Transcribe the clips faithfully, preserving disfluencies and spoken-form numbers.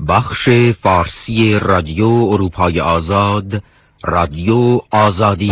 بخش فارسی رادیو اروپای آزاد، رادیو آزادی.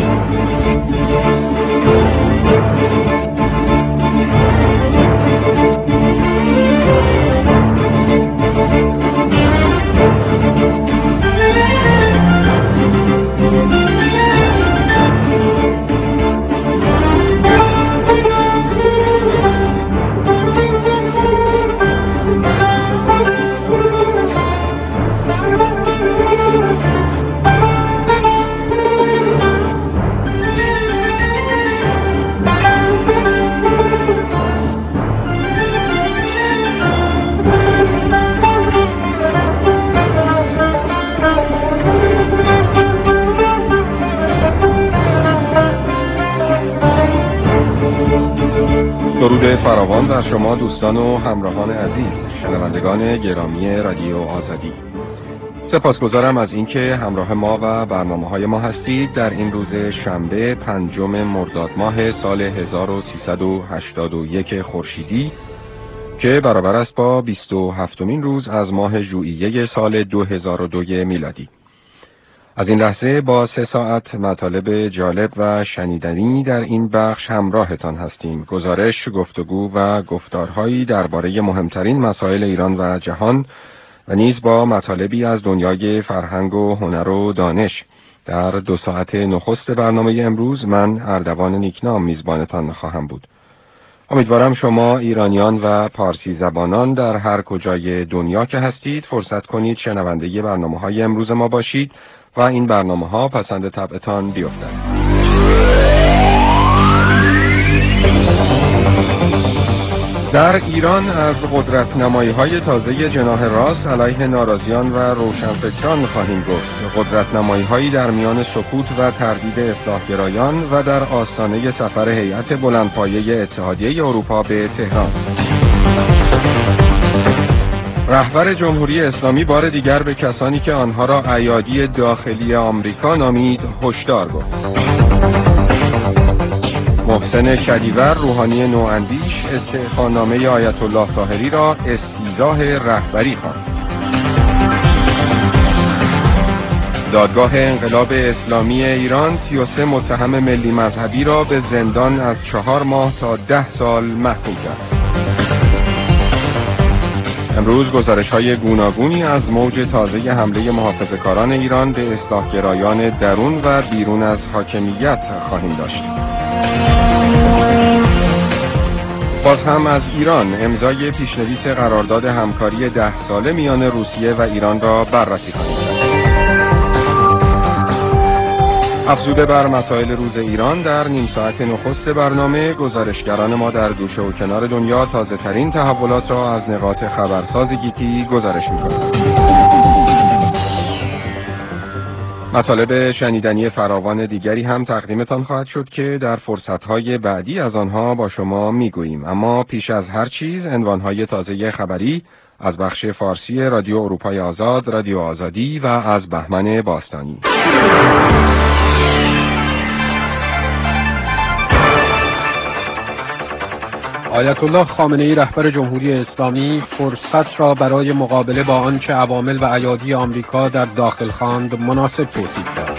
درود فراوان بر شما دوستان و همراهان عزیز، شنوندگان گرامی رادیو آزادی. سپاسگزارم از اینکه همراه ما و برنامه‌های ما هستید در این روز شنبه پنجم مرداد ماه سال هزار و سیصد و هشتاد و یک خورشیدی که برابر است با بیست و هفتمین روز از ماه ژوئیه سال دو هزار و دو میلادی. از این لحظه با سه ساعت مطالب جالب و شنیدنی در این بخش همراهتان هستیم. گزارش، گفتگو و گفتارهایی درباره مهمترین مسائل ایران و جهان و نیز با مطالبی از دنیای فرهنگ و هنر و دانش. در دو ساعت نخست برنامه امروز من اردوان نیکنام میزبانتان خواهم بود. امیدوارم شما ایرانیان و پارسی زبانان در هر کجای دنیا که هستید فرصت کنید شنونده برنامه‌های امروز ما باشید و این برنامه ها پسند طبعتان بیفتد. در ایران از قدرت نمایی های تازه جناح راست علیه ناراضیان و روشنفکران خواهیم گفت. قدرت نمایی هایی در میان سکوت و تردید اصلاحگرایان و در آستانه سفر هیئت بلندپایه اتحادیه اروپا به تهران. رهبر جمهوری اسلامی بار دیگر به کسانی که آنها را ایادی داخلی آمریکا نامید هشدار گفت. محسن کدیور روحانی نواندیش استعفانامه آیت الله طاهری را استیضاح رهبری خواند. دادگاه انقلاب اسلامی ایران سی و سه متهم ملی مذهبی را به زندان از چهار ماه تا ده سال محکوم کرد. امروز گزارش‌های گوناگونی از موج تازه حمله محافظه‌کاران ایران به اصلاحگرایان درون و بیرون از حاکمیت خواهیم داشت. باز هم از ایران امضای پیشنویس قرارداد همکاری ده ساله میان روسیه و ایران را بررسی خواهیم کرد. افزوده بر مسائل روز ایران در نیم ساعت نخست برنامه گزارشگران ما در گوشه و کنار دنیا تازه ترین تحولات را از نقاط خبرساز گیتی گزارش می‌کنند. مطالب شنیدنی فراوان دیگری هم تقدیمتان خواهد شد که در فرصت‌های بعدی از آنها با شما می‌گوییم. اما پیش از هر چیز عنوان‌های تازه خبری از بخش فارسی رادیو اروپای آزاد، رادیو آزادی و از بهمن باستانی. آیت الله خامنه‌ای رهبر جمهوری اسلامی فرصت را برای مقابله با آنچه عوامل و ایادی آمریکا در داخل خواند مناسب توصیف کرد.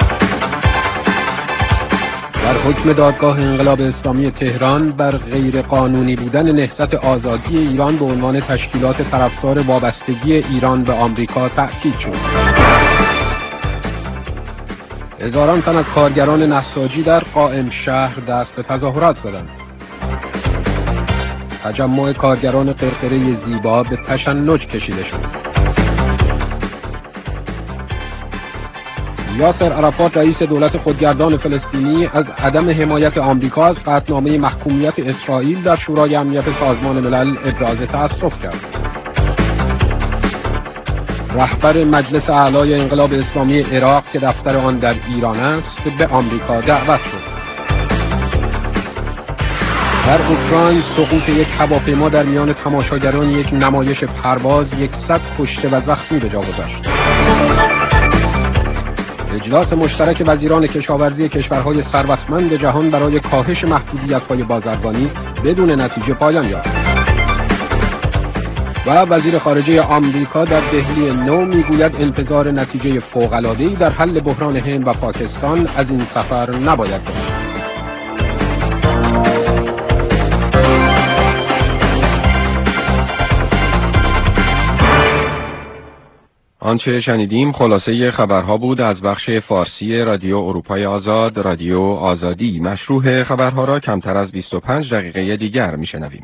در حکم دادگاه انقلاب اسلامی تهران بر غیر قانونی بودن نهضت آزادی ایران به عنوان تشکیلات طرفدار وابستگی ایران به آمریکا تأکید شد. هزاران تن از کارگران نساجی در قائم شهر دست به تظاهرات زدند. تجمع کارگران قرقره زیبا به تشنج کشیده شد. یاسر عرفات رئیس دولت خودگردان فلسطینی از عدم حمایت آمریکا از قطعنامه محکومیت اسرائیل در شورای امنیت سازمان ملل ابراز تأسف کرد. رهبر مجلس اعلای انقلاب اسلامی عراق که دفتر آن در ایران است به آمریکا دعوت شد. در اوکراین سقوط یک هواپیما در میان تماشاگران یک نمایش پرواز صد کشته و زخمی به جا گذاشت. اجلاس مشترک وزیران کشاورزی کشورهای ثروتمند جهان برای کاهش محدودیت‌های بازرگانی بدون نتیجه پایان یافت. و وزیر خارجه آمریکا در دهلی نو میگوید انتظار نتیجه فوق‌العاده‌ای در حل بحران هند و پاکستان از این سفر نباید داشت. آنچه شنیدیم خلاصه خبرها بود از بخش فارسی رادیو اروپای آزاد، رادیو آزادی. مشروع خبرها را کمتر از بیست و پنج دقیقه دیگر میشنویم.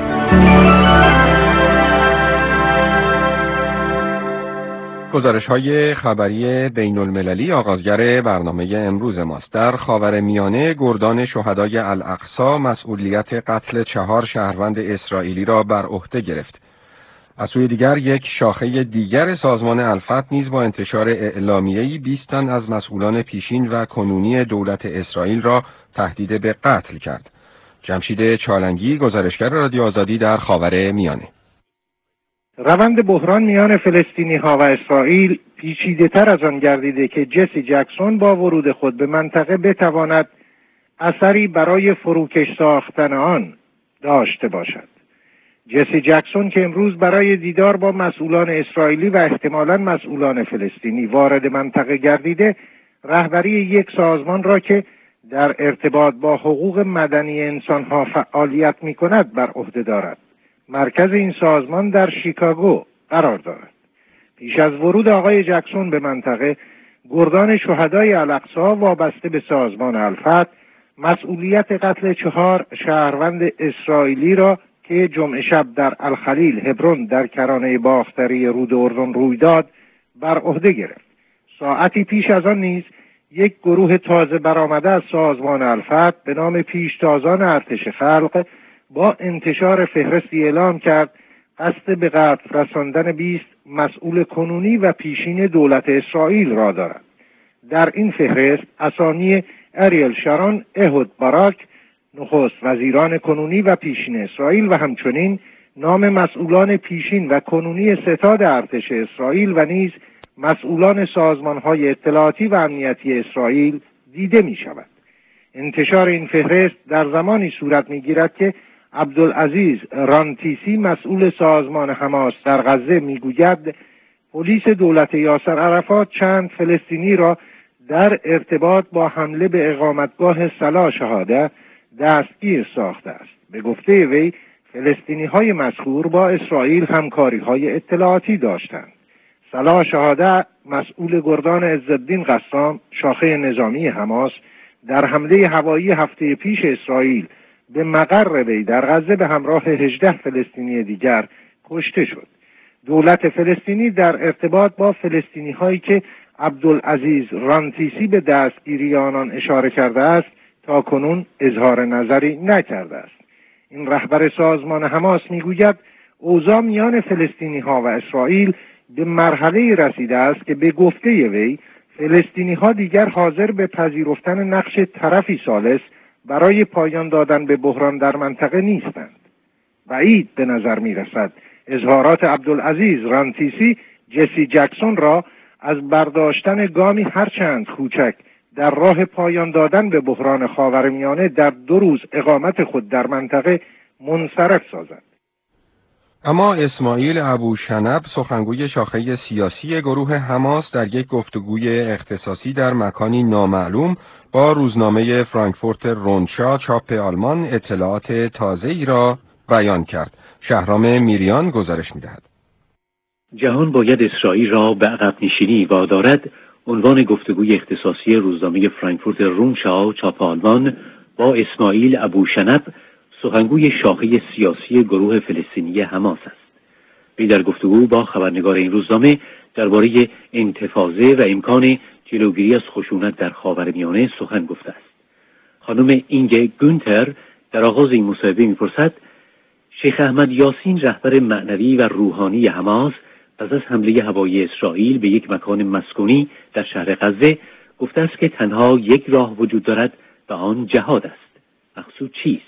گزارش‌های خبری بین المللی آغازگر برنامه امروز ماست. در خاورمیانه گردان شهدای الاقصی مسئولیت قتل چهار شهروند اسرائیلی را بر عهده گرفت. از سوی دیگر یک شاخه دیگر سازمان الفتح نیز با انتشار اعلامیه‌ای بیست تن از مسئولان پیشین و کنونی دولت اسرائیل را تهدید به قتل کرد. جمشید چالنگی، گزارشگر رادیو آزادی در خاورمیانه. روند بحران میان فلسطینی‌ها و اسرائیل پیچیده‌تر از آن گردیده که جسی جکسون با ورود خود به منطقه بتواند اثری برای فروکش ساختن آن داشته باشد. جسی جکسون که امروز برای دیدار با مسئولان اسرائیلی و احتمالاً مسئولان فلسطینی وارد منطقه گردیده، رهبری یک سازمان را که در ارتباط با حقوق مدنی انسانها فعالیت می‌کند بر عهده دارد. مرکز این سازمان در شیکاگو قرار دارد. پیش از ورود آقای جکسون به منطقه، گردان شهدای الاقصی وابسته به سازمان الفتح مسئولیت قتل چهار شهروند اسرائیلی را که جمعه شب در الخلیل هبرون در کرانه باختری رود اردن روی داد بر عهده گرفت. ساعتی پیش از آن نیز یک گروه تازه برآمده از سازمان الفتح به نام پیشتازان ارتش خلق با انتشار فهرستی اعلام کرد قصد به قتل رساندن بیست مسئول کنونی و پیشین دولت اسرائیل را دارد. در این فهرست اسامی اریل شارون، اهود باراک، نخست وزیران کنونی و پیشین اسرائیل و همچنین نام مسئولان پیشین و کنونی ستاد ارتش اسرائیل و نیز مسئولان سازمان‌های اطلاعاتی و امنیتی اسرائیل دیده می شود. انتشار این فهرست در زمانی صورت می گیرد که عبدالعزیز رانتیسی مسئول سازمان حماس در غزه می گوید پلیس دولت یاسر عرفات چند فلسطینی را در ارتباط با حمله به اقامتگاه صلاح شهاده دستگیر ساخته است. به گفته وی فلسطینی های مذکور با اسرائیل همکاری های اطلاعاتی داشتند. صلاح شهاده مسئول گردان عزالدین قسام شاخه نظامی حماس در حمله هوایی هفته پیش اسرائیل به مقر وی در غزه به همراه هجده فلسطینی دیگر کشته شد. دولت فلسطینی در ارتباط با فلسطینی هایی که عبدالعزیز رانتیسی به دستگیری آنان اشاره کرده است تا کنون اظهار نظری نکرده است. این رهبر سازمان حماس میگوید اوضاع میان فلسطینی ها و اسرائیل به مرحله رسیده است که به گفته وی فلسطینی ها دیگر حاضر به پذیرفتن نقش طرفی ثالث برای پایان دادن به بحران در منطقه نیستند. بعید به نظر می رسد اظهارات عبدالعزیز رانتیسی جسی جکسون را از برداشتن گامی هرچند کوچک در راه پایان دادن به بحران خاورمیانه در دو روز اقامت خود در منطقه منصرف سازد. اما اسماعیل ابوشنب سخنگوی شاخه سیاسی گروه حماس در یک گفتگوی اختصاصی در مکانی نامعلوم با روزنامه فرانکفورت روندشا چاپ آلمان اطلاعات تازه‌ای را بیان کرد. شهرام میریان گزارش می‌دهد. جهان باید اسرائیل را به عقب نشینی وادارد. عنوان گفتگوی اختصاصی روزنامه فرانکفورت روندشا چاپ آلمان با اسماعیل ابوشنب سخنگوی شاخه سیاسی گروه فلسطینی حماس است. وی در گفتگو با خبرنگار این روزنامه درباره انتفاضه و امکان جلوگیری از خشونت در خاورمیانه سخن گفته است. خانم اینگه گونتر در آغاز این مصاحبه می‌پرسد شیخ احمد یاسین رهبر معنوی و روحانی حماس پس از حمله هوایی اسرائیل به یک مکان مسکونی در شهر غزه گفته است که تنها یک راه وجود دارد و آن جهاد است. مقصود چیست؟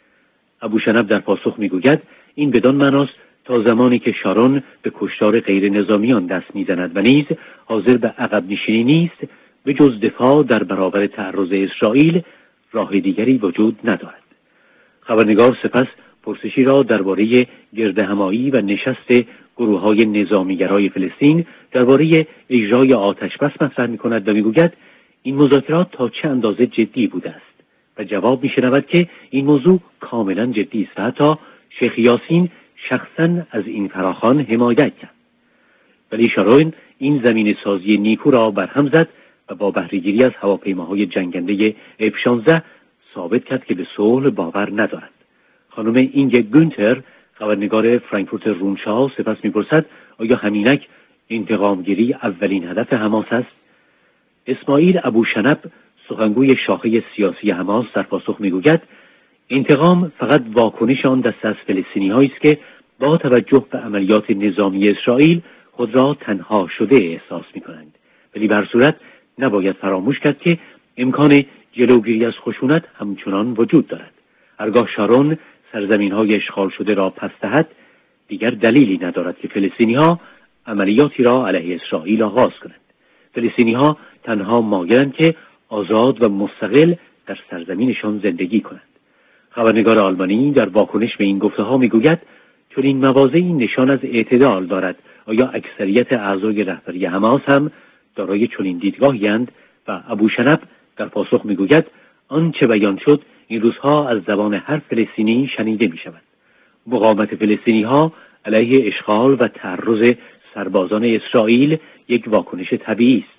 ابوشنب در پاسخ میگوید این بدان معناست تا زمانی که شارون به کشتار غیر نظامیان دست میزند و نیز حاضر به عقب نشینی نیست به جز دفاع در برابر تعرض اسرائیل راه دیگری وجود ندارد. خبرنگار سپس پرسشی را درباره گردهمایی و نشست گروه‌های نظامیگرای فلسطین درباره اجرای آتش‌بس مطرح می‌کند و می‌گوید این مذاکرات تا چه اندازه جدی بوده است و جواب می‌شنود که این موضوع کاملا جدی است و حتی شیخ یاسین شخصاً از این فراخوان حمایت کرد. ولی شارون این زمین سازی نیکو را برهم زد و با بهره‌گیری از هواپیماهای جنگنده اف شانزده ثابت کرد که به صلح باور ندارد. خانم اینگ گونتر، خبرنگار فرانکفورت رومشاو، سپس می‌پرسد آیا همینک انتقامگیری اولین هدف حماس است؟ اسماعیل ابوشنب، سخنگوی شاخه سیاسی حماس، در پاسخ می‌گوید انتقام فقط واکنش آن دست از فلسطینی‌هایی است که با توجه به عملیات نظامی اسرائیل خود را تنها شده احساس می‌کنند. ولی به هر صورت نباید فراموش کرد که امکان جلوگیری از خشونت همچنان وجود دارد. هرگاه شارون سرزمین‌های اشغال شده را پس دهد، دیگر دلیلی ندارد که فلسطینی‌ها عملیاتی را علیه اسرائیل آغاز کنند. فلسطینی‌ها تنها مایلند که آزاد و مستقل در سرزمینشان زندگی کنند. خبرنگار آلمانی در واکنش به این گفته‌ها می‌گوید چون این مواضعی نشان از اعتدال دارد. آیا اکثریت اعضای رهبری حماس هم دارای چنین دیدگاهی‌اند؟ و ابوشنب در پاسخ می‌گوید آنچه بیان شد این روزها از زبان هر فلسطینی شنیده می‌شود. مقاومت فلسطینی‌ها علیه اشغال و تعرض سربازان اسرائیل یک واکنش طبیعی است.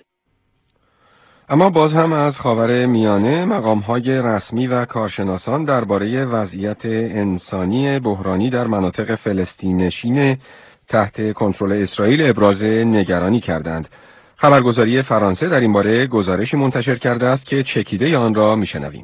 اما باز هم از خاور میانه مقام‌های رسمی و کارشناسان درباره وضعیت انسانی بحرانی در مناطق فلسطین‌نشین تحت کنترل اسرائیل ابراز نگرانی کردند. خبرگزاری فرانسه در این باره گزارشی منتشر کرده است که چکیده آن را میشنویم.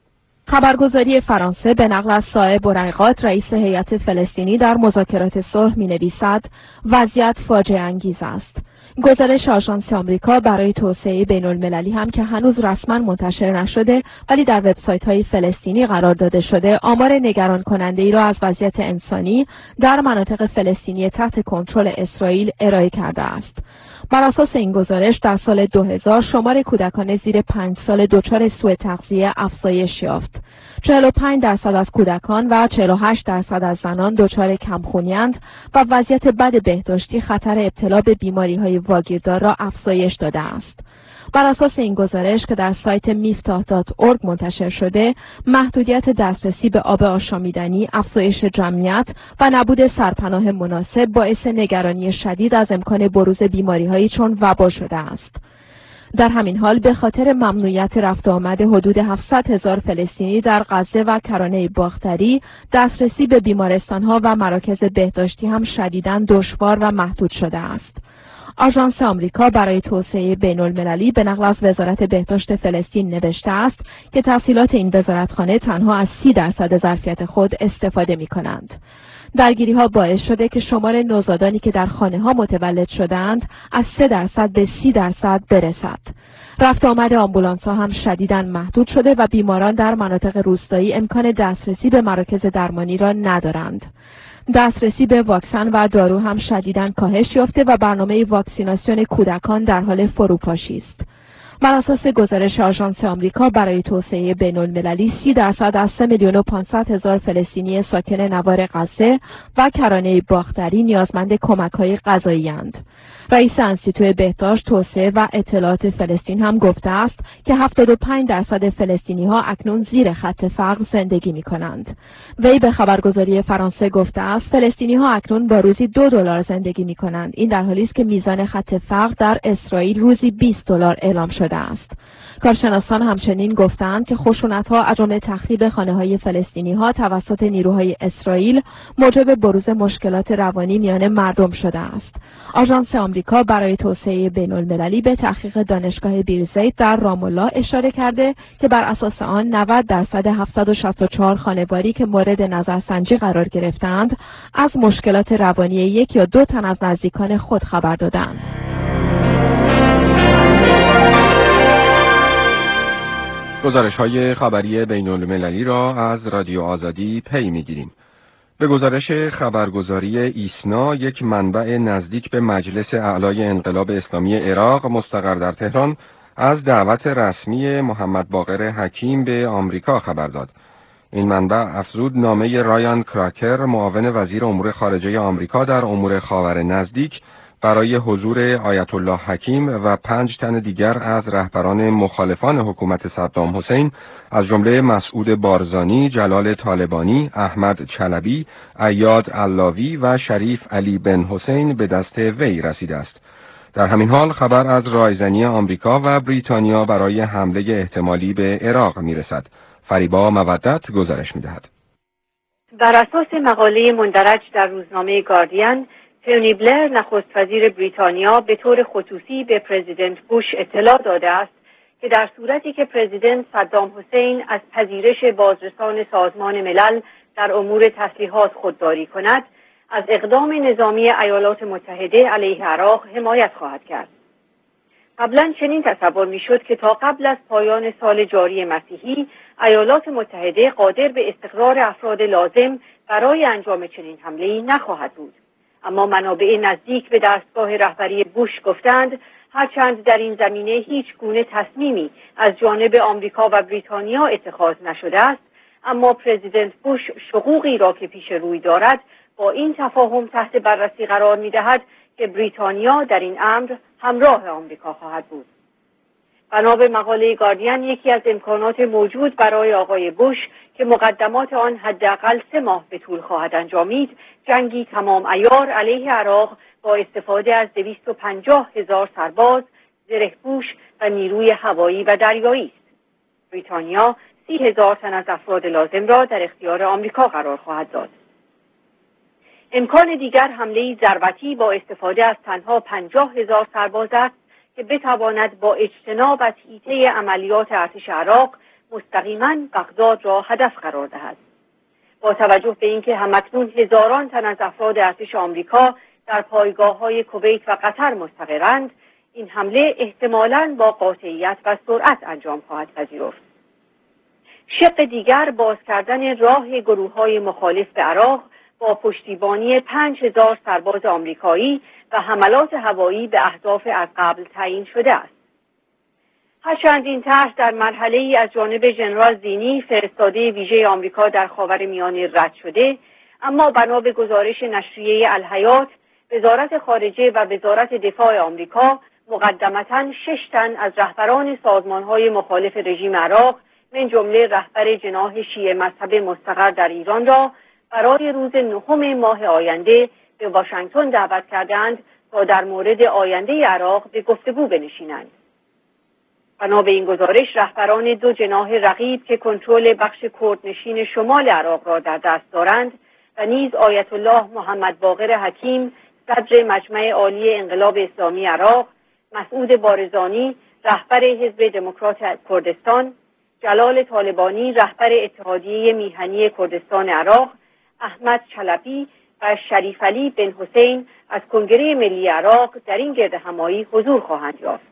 خبرگزاری فرانسه به نقل از سائب برقات، رئیس هیئت فلسطینی، در مذاکرات صلح می‌نویسد وضعیت فاجعه انگیز است. گزارش آژانس آمریکا برای توسعه بین‌المللی هم که هنوز رسما منتشر نشده ولی در وبسایت‌های فلسطینی قرار داده شده، آمار نگران کننده‌ای را از وضعیت انسانی در مناطق فلسطینی تحت کنترل اسرائیل ارائه کرده است. بر اساس این گزارش در سال دو هزار شمار کودکان زیر پنج سال دچار سوء تغذیه افزایش یافت. چهل و پنج درصد از کودکان و چهل و هشت درصد از زنان دچار کمخونی‌اند و وضعیت بد بهداشتی خطر ابتلا به بیماری‌های واگیردار را افزایش داده است. بر اساس این گزارش که در سایت میفتاح دات اورگ منتشر شده، محدودیت دسترسی به آب آشامیدنی، افزایش جمعیت و نبود سرپناه مناسب باعث نگرانی شدید از امکان بروز بیماری‌هایی چون وبا شده است. در همین حال به خاطر ممنوعیت رفت و آمد حدود هفتصد هزار فلسطینی در غزه و کرانه باختری، دسترسی به بیمارستان‌ها و مراکز بهداشتی هم شدیداً دشوار و محدود شده است. آژانس آمریکا برای توسعه بین‌المللی به نقل از وزارت بهداشت فلسطین نوشته است که تحصیلات این وزارتخانه تنها از سی درصد ظرفیت خود استفاده می‌کنند. درگیری‌ها باعث شده که شمار نوزادانی که در خانه‌ها متولد شدند از سه درصد به سی درصد برسد. رفت آمد آمبولانس‌ها هم شدیداً محدود شده و بیماران در مناطق روستایی امکان دسترسی به مراکز درمانی را ندارند. دسترسی به واکسن و دارو هم شدیداً کاهش یافته و برنامه واکسیناسیون کودکان در حال فروپاشی است. بر اساس گزارش آژانس آمریکا برای توسعه بین‌المللی، سی درصد از سه میلیون و پانصد هزار فلسطینی ساکن نوار غزه و کرانه باختری نیازمند کمک‌های غذایی‌اند. رئیس انستیتوی بهداشت، توسعه و اطلاعات فلسطین هم گفته است که هفتاد و پنج درصد فلسطینی‌ها اکنون زیر خط فقر زندگی می‌کنند. وی به خبرگزاری فرانسه گفته است فلسطینی‌ها اکنون با روزی دو دلار زندگی می‌کنند. این در حالی است که میزان خط فقر در اسرائیل روزی بیست دلار اعلام شده است. کارشناسان همچنین گفتند که خشونت‌ها از جمله تخریب خانه‌های فلسطینی‌ها توسط نیروهای اسرائیل موجب بروز مشکلات روانی میان مردم شده است. آژانس آمریکا برای توسعه بین‌المللی به تحقیق دانشگاه بیرزیت در رام الله اشاره کرده که بر اساس آن نود درصد هفتصد و شصت و چهار خانواری که مورد نظرسنجی قرار گرفتند از مشکلات روانی یک یا دو تن از نزدیکان خود خبر دادند. گزارش‌های خبری بین‌المللی را از رادیو آزادی پی می‌گیریم. به گزارش خبرگزاری ایسنا، یک منبع نزدیک به مجلس اعلای انقلاب اسلامی عراق مستقر در تهران از دعوت رسمی محمد باقر حکیم به آمریکا خبر داد. این منبع افزود نامه رایان کراکر معاون وزیر امور خارجه آمریکا در امور خاور نزدیک برای حضور آیت الله حکیم و پنج تن دیگر از رهبران مخالفان حکومت صدام حسین از جمله مسعود بارزانی، جلال طالبانی، احمد چلبی، عیاد علاوی و شریف علی بن حسین به دست وی رسیده است. در همین حال خبر از رایزنی آمریکا و بریتانیا برای حمله احتمالی به عراق میرسد. فریبا مودت گزارش می‌دهد. بر اساس مقاله مندرج در روزنامه گاردین، تونی بلر نخست وزیر بریتانیا به طور خصوصی به پرزیدنت بوش اطلاع داده است که در صورتی که پرزیدنت صدام حسین از پذیرش بازرسان سازمان ملل در امور تسلیحات خودداری کند، از اقدام نظامی ایالات متحده علیه عراق حمایت خواهد کرد. قبلا چنین تصور میشد که تا قبل از پایان سال جاری مسیحی ایالات متحده قادر به استقرار افراد لازم برای انجام چنین حمله‌ای نخواهد بود. اما منابع نزدیک به دستگاه رهبری بوش گفتند هرچند در این زمینه هیچ گونه تصمیمی از جانب آمریکا و بریتانیا اتخاذ نشده است، اما پرزیدنت بوش شقوقی را که پیش روی دارد با این تفاهم تحت بررسی قرار می‌دهد که بریتانیا در این امر همراه آمریکا خواهد بود. بنا به مقاله گاردین، یکی از امکانات موجود برای آقای بوش که مقدمات آن حداقل سه ماه به طول خواهد انجامید، جنگی تمام عیار علیه عراق با استفاده از دویست و پنجاه هزار سرباز، زرهپوش و نیروی هوایی و دریایی است. بریتانیا سی هزار تن از افراد لازم را در اختیار آمریکا قرار خواهد داد. امکان دیگر حمله ضربتی با استفاده از تنها پنجاه هزار سرباز است که بتواند با اجتناب از حیطه عملیات ارتش عراق مستقیما بغداد را هدف قرار دهد. با توجه به اینکه همکنون هزاران تن از افراد ارتش آمریکا در پایگاه‌های کویت و قطر مستقرند، این حمله احتمالاً با قاطعیت و سرعت انجام خواهد پذیرفت. شق دیگر باز کردن راه گروه‌های مخالف به عراق با پشتیبانی پنج هزار سرباز آمریکایی و حملات هوایی به اهداف از قبل تعیین شده است. هرچند این طرح در مرحله‌ای از جانب ژنرال زینی فرستاده ویژه آمریکا در خاورمیانه رد شده، اما بنا به گزارش نشریه الحیات، وزارت خارجه و وزارت دفاع آمریکا مقدمتاً شش تن از رهبران سازمان‌های مخالف رژیم عراق من جمله رهبر جناح شیعه مذهب مستقر در ایران را برای روز نهم ماه آینده به واشنگتن دعوت کردند تا در مورد آینده عراق به گفتگو بنشینند. بنا به این گزارش، رهبران دو جناح رقیب که کنترل بخش کردنشین شمال عراق را در دست دارند و نیز آیت الله محمد باقر حکیم، صدر مجمع عالی انقلاب اسلامی عراق، مسعود بارزانی، رهبر حزب دموکرات کردستان، جلال طالبانی، رهبر اتحادیه میهنی کردستان عراق، احمد چلبی و شریف علی بن حسین از کنگره ملی عراق در این گردهمایی حضور خواهند یافت.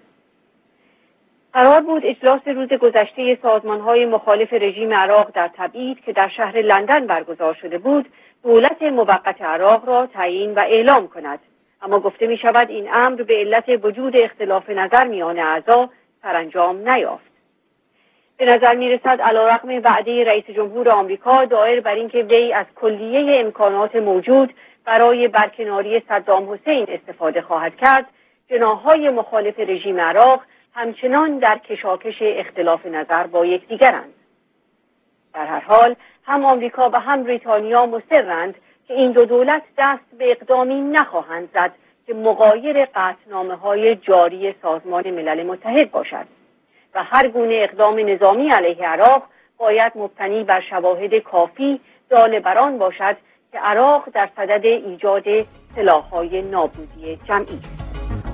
قرار بود اجلاس روز گذشته سازمان‌های مخالف رژیم عراق در تبعید که در شهر لندن برگزار شده بود، دولت موقت عراق را تعیین و اعلام کند، اما گفته می شود این امر به علت وجود اختلاف نظر میان اعضا سرانجام نیافت. به نظر می رسد علیرغم وعده رئیس جمهور آمریکا دایر بر اینکه وی از کلیه امکانات موجود برای برکناری صدام حسین استفاده خواهد کرد، جناح‌های مخالف رژیم عراق همچنان در کشاکش اختلاف نظر با یکدیگرند. در هر حال هم آمریکا و هم بریتانیا مصرند که این دو دولت دست به اقدامی نخواهند زد که مغایر قطعنامه‌های جاری سازمان ملل متحد باشد و هر گونه اقدام نظامی علیه عراق باید مبتنی بر شواهد کافی دال بران باشد که عراق در صدد ایجاد سلاح‌های نابودی جمعی است.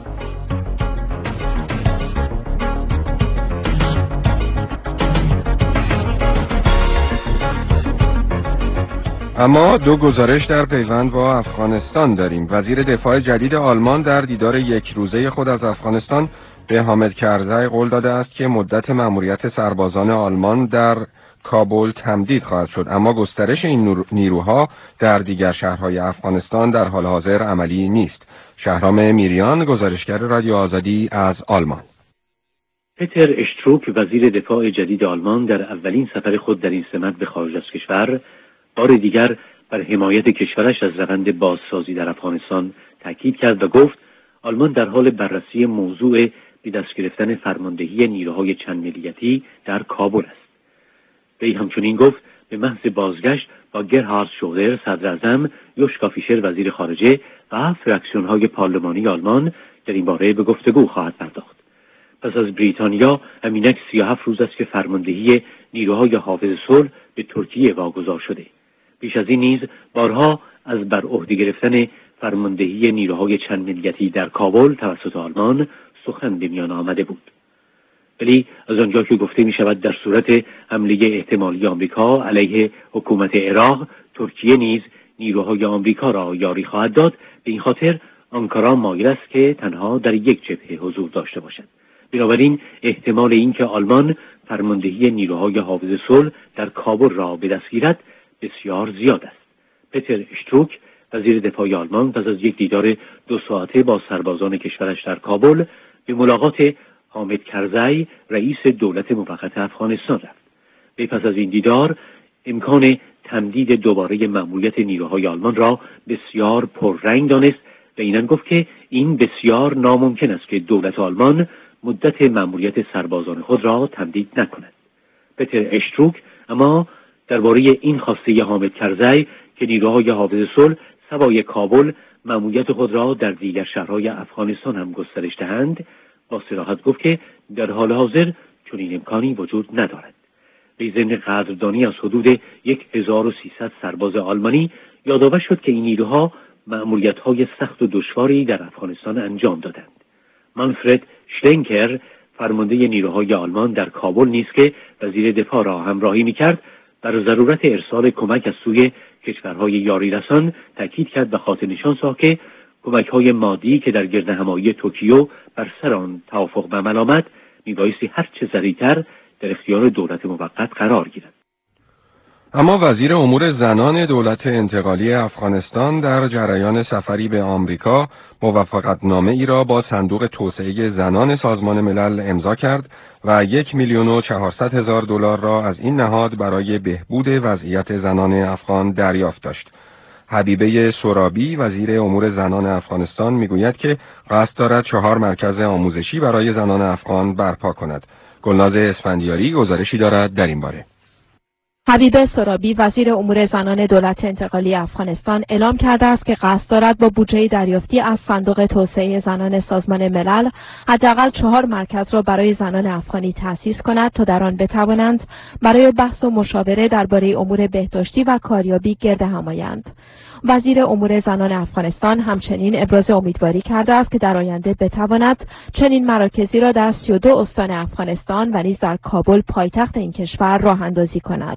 اما دو گزارش در پیوند با افغانستان داریم. وزیر دفاع جدید آلمان در دیدار یک روزه خود از افغانستان به حامد کرزی قول داده است که مدت مأموریت سربازان آلمان در کابل تمدید خواهد شد، اما گسترش این نیروها در دیگر شهرهای افغانستان در حال حاضر عملی نیست. شهرام میریان، گزارشگر رادیو آزادی از آلمان. پتر اشتروک وزیر دفاع جدید آلمان در اولین سفر خود در این سمت به خارج از کشور بار دیگر بر حمایت کشورش از روند بازسازی در افغانستان تاکید کرد و گفت آلمان در حال بررسی موضوع به دست گرفتن فرماندهی نیروهای چند ملیتی در کابل است. وی همچنین گفت به محض بازگشت با گرهارد شودر صدراعظم، یوشکا فیشر وزیر خارجه و فراکسیون‌های پارلمانی آلمان در این باره به گفتگو خواهد پرداخت. پس از بریتانیا همینک سی و هفت روز است که فرماندهی نیروهای حافظ صلح به ترکیه واگذار شده. پیش از این نیز بارها از بر عهده گرفتن فرماندهی نیروهای چند ملیتی در کابل توسط آلمان سخن به میان آمده بود. ولی از آنجا که گفته می شود در صورت حمله احتمالی آمریکا علیه حکومت عراق، ترکیه نیز نیروهای آمریکا را یاری خواهد داد، به این خاطر آنکارا مایل است که تنها در یک جبهه حضور داشته باشد. بنابراین احتمال اینکه آلمان فرماندهی نیروهای حافظ صلح در کابل را به دست گیرد بسیار زیاد است. پتر اشتروک وزیر دفاع آلمان پس از یک دیدار دو ساعته با سربازان کشورش در کابل به ملاقات حامد کرزی رئیس دولت موقت افغانستان رفت. وی پس از این دیدار امکان تمدید دوباره مأموریت نیروهای آلمان را بسیار پررنگ دانست و اینن گفت که این بسیار ناممکن است که دولت آلمان مدت مأموریت سربازان خود را تمدید نکند. پتر اشتروک اما درباره این خواسته حامد کرزی که نیروهای حافظ صلح سوای کابل مأموریت خود را در دیگر شهرهای افغانستان هم گسترش دهند با صراحت گفت که در حال حاضر چنین امکانی وجود ندارد. به ضمن قدردانی از حدود هزار و سیصد سرباز آلمانی یادآور شد که این نیروها مأموریت‌های سخت و دشواری در افغانستان انجام دادند. مانفرد شلنکر فرمانده نیروهای آلمان در کابل نیز که وزیر دفاع را همراهی می‌کرد بر ضرورت ارسال کمک از سوی کشورهای یاری رسان تاکید کرد و خاطر نشان ساخت که کمک‌های مادی که در گردهمایی توکیو بر سر آن توافق به عمل آمد میبایستی هر چه سریعتر در اختیار دولت موقت قرار گیرد. اما وزیر امور زنان دولت انتقالی افغانستان در جریان سفری به آمریکا موافقتنامه ای را با صندوق توسعه زنان سازمان ملل امضا کرد و یک میلیون و چهارصد هزار دلار را از این نهاد برای بهبود وضعیت زنان افغان دریافت داشت. حبیبه سرابی وزیر امور زنان افغانستان میگوید که قصد دارد چهار مرکز آموزشی برای زنان افغان برپا کند. گلناز اسفندیاری گزارشی دارد در این باره. حبیبه سرابی وزیر امور زنان دولت انتقالی افغانستان اعلام کرده است که قصد دارد با بودجه دریافتی از صندوق توسعه زنان سازمان ملل حداقل چهار مرکز را برای زنان افغانی تأسیس کند تا در آن بتوانند برای بحث و مشاوره درباره امور بهداشتی و کاریابی گرد هم آیند. وزیر امور زنان افغانستان همچنین ابراز امیدواری کرده است که در آینده بتواند چنین مراکزی را در سی و دو استان افغانستان و نیز در کابل پایتخت این کشور راه اندازی کند.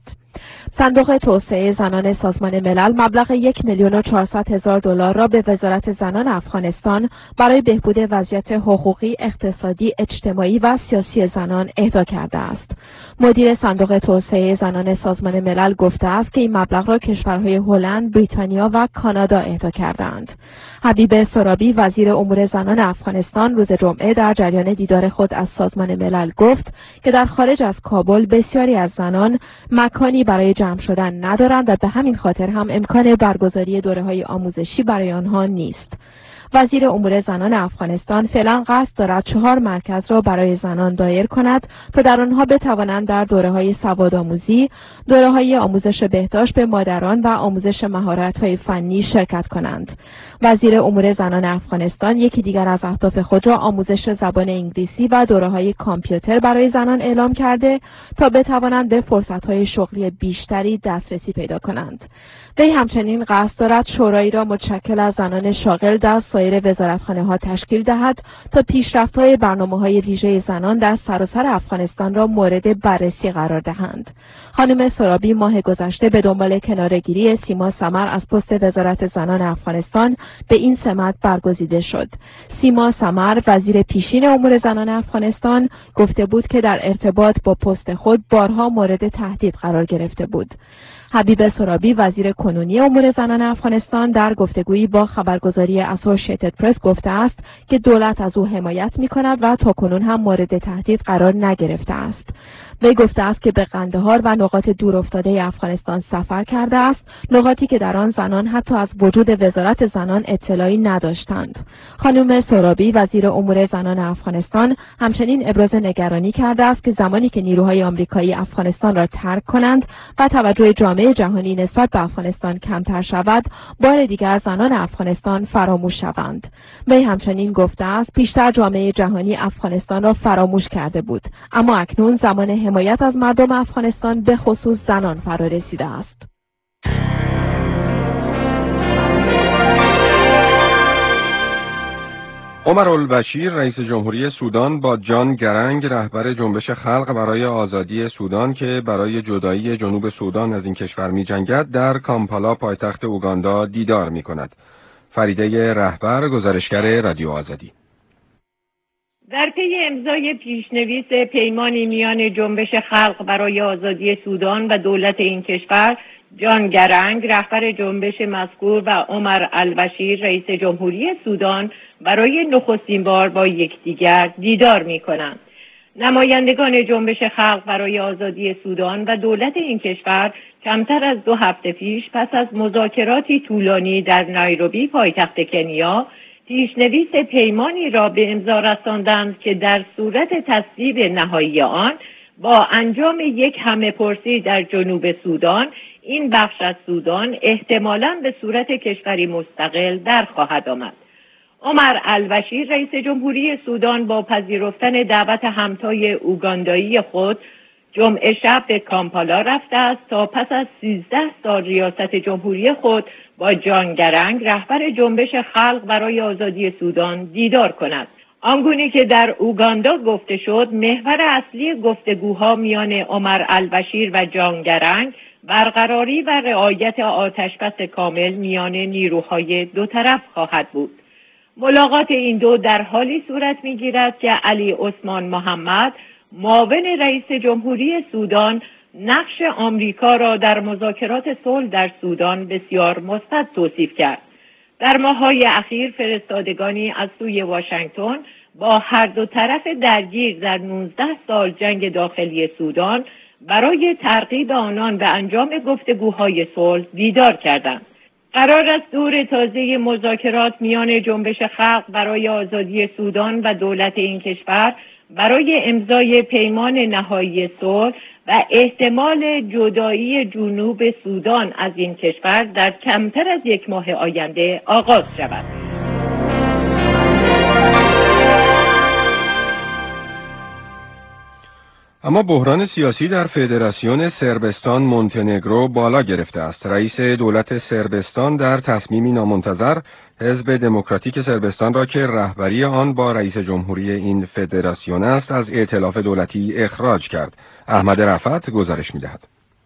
صندوق توسعه زنان سازمان ملل مبلغ یک میلیون و چهارصد هزار دلار را به وزارت زنان افغانستان برای بهبود وضعیت حقوقی، اقتصادی، اجتماعی و سیاسی زنان اهدا کرده است. مدیر صندوق توسعه زنان سازمان ملل گفته است که این مبلغ را کشورهای هلند، بریتانیا و کانادا اهدا کردند. حبیبه سرابی وزیر امور زنان افغانستان روز جمعه در جریان دیدار خود از سازمان ملل گفت که در خارج از کابل بسیاری از زنان مکانی برای جمع شدن ندارند و به همین خاطر هم امکان برگزاری دوره‌های آموزشی برای آنها نیست. وزیر امور زنان افغانستان فعلا قصد دارد چهار مرکز را برای زنان دایر کند تا در آنها بتوانند در دوره‌های سوادآموزی، دوره‌های آموزش بهداشت به مادران و آموزش مهارت‌های فنی شرکت کنند. وزیر امور زنان افغانستان یکی دیگر از اهداف خود را آموزش زبان انگلیسی و دوره‌های کامپیوتر برای زنان اعلام کرده تا بتوانند به فرصت‌های شغلی بیشتری دسترسی پیدا کنند. وی همچنین قصد دارد شورایی را متشکل از زنان شاغل در سایر وزارتخانه‌ها تشکیل دهد تا پیشرفت‌های برنامه‌های ویژه زنان در سراسر افغانستان را مورد بررسی قرار دهند. خانم سرابی ماه گذشته به دنبال کناره‌گیری سیما سمر از پست وزارت زنان افغانستان به این سمت برگزیده شد. سیما سمر وزیر پیشین امور زنان افغانستان گفته بود که در ارتباط با پست خود بارها مورد تهدید قرار گرفته بود. حبیب سرابی وزیر کنونی امور زنان افغانستان در گفتگویی با خبرگزاری اسوسییتد پرس گفته است که دولت از او حمایت می‌کند و تاکنون هم مورد تهدید قرار نگرفته است. وی گفته است که به قندهار و نقاط دورافتاده افغانستان سفر کرده است، نقاطی که در آن زنان حتی از وجود وزارت زنان اطلاعی نداشتند. خانم سرابی وزیر امور زنان افغانستان همچنین ابراز نگرانی کرده است که زمانی که نیروهای آمریکایی افغانستان را ترک کنند و توجه جامعه جهانی نسبت به افغانستان کمتر شود، بار دیگر زنان افغانستان فراموش شوند. وی همچنین گفته است پیشتر جامعه جهانی افغانستان را فراموش کرده بود، اما اکنون زمان حمایت از مردم افغانستان به خصوص زنان فرا رسیده است. عمر البشیر رئیس جمهوری سودان با جان گرنگ رهبر جنبش خلق برای آزادی سودان که برای جدایی جنوب سودان از این کشور می جنگد در کامپالا پایتخت اوگاندا دیدار می کند. فریده رهبر گزارشگر رادیو آزادی. در پی امضای پیشنویس پیمانی میان جنبش خلق برای آزادی سودان و دولت این کشور، جان گرنگ رهبر جنبش مذکور و عمر البشیر رئیس جمهوری سودان برای نخستین بار با یکدیگر دیدار می‌کنند. نمایندگان جنبش خلق برای آزادی سودان و دولت این کشور کمتر از دو هفته پیش پس از مذاکراتی طولانی در نایروبی پایتخت کنیا پیشنویس پیمانی را به امضا رساندند که در صورت تصویب نهایی آن با انجام یک همه‌پرسی در جنوب سودان این بخش از سودان احتمالاً به صورت کشوری مستقل در خواهد آمد. عمر البشیر رئیس جمهوری سودان با پذیرفتن دعوت همتای اوگاندایی خود جمعه شب به کامپالا رفته است تا پس از سیزده سال ریاست جمهوری خود با جان گرنگ رهبر جنبش خلق برای آزادی سودان دیدار کند. آنگونه که در اوگاندا گفته شد، محور اصلی گفتگوها میان عمر البشیر و جان گرنگ برقراری و رعایت آتشبس کامل میان نیروهای دو طرف خواهد بود. ملاقات این دو در حالی صورت می‌گیرد که علی عثمان محمد معاون رئیس جمهوری سودان نقش آمریکا را در مذاکرات صلح در سودان بسیار مثبت توصیف کرد. در ماه‌های اخیر فرستادگانی از سوی واشنگتن با هر دو طرف درگیر در نوزده سال جنگ داخلی سودان برای ترغیب آنان به انجام گفتگوهای صلح دیدار کردند. قرار است دور تازه مذاکرات میان جنبش خلق برای آزادی سودان و دولت این کشور برای امضای پیمان نهایی صلح و احتمال جدایی جنوب سودان از این کشور در کمتر از یک ماه آینده آغاز شود. اما بحران سیاسی در فدراسیون صربستان مونتنگرو بالا گرفته است. رئیس دولت صربستان در تصمیمی نامنتظر حزب دموکراتیک صربستان را که رهبری آن با رئیس جمهوری این فدراسیون است از ائتلاف دولتی اخراج کرد. احمد رفعت گزارش می‌دهد.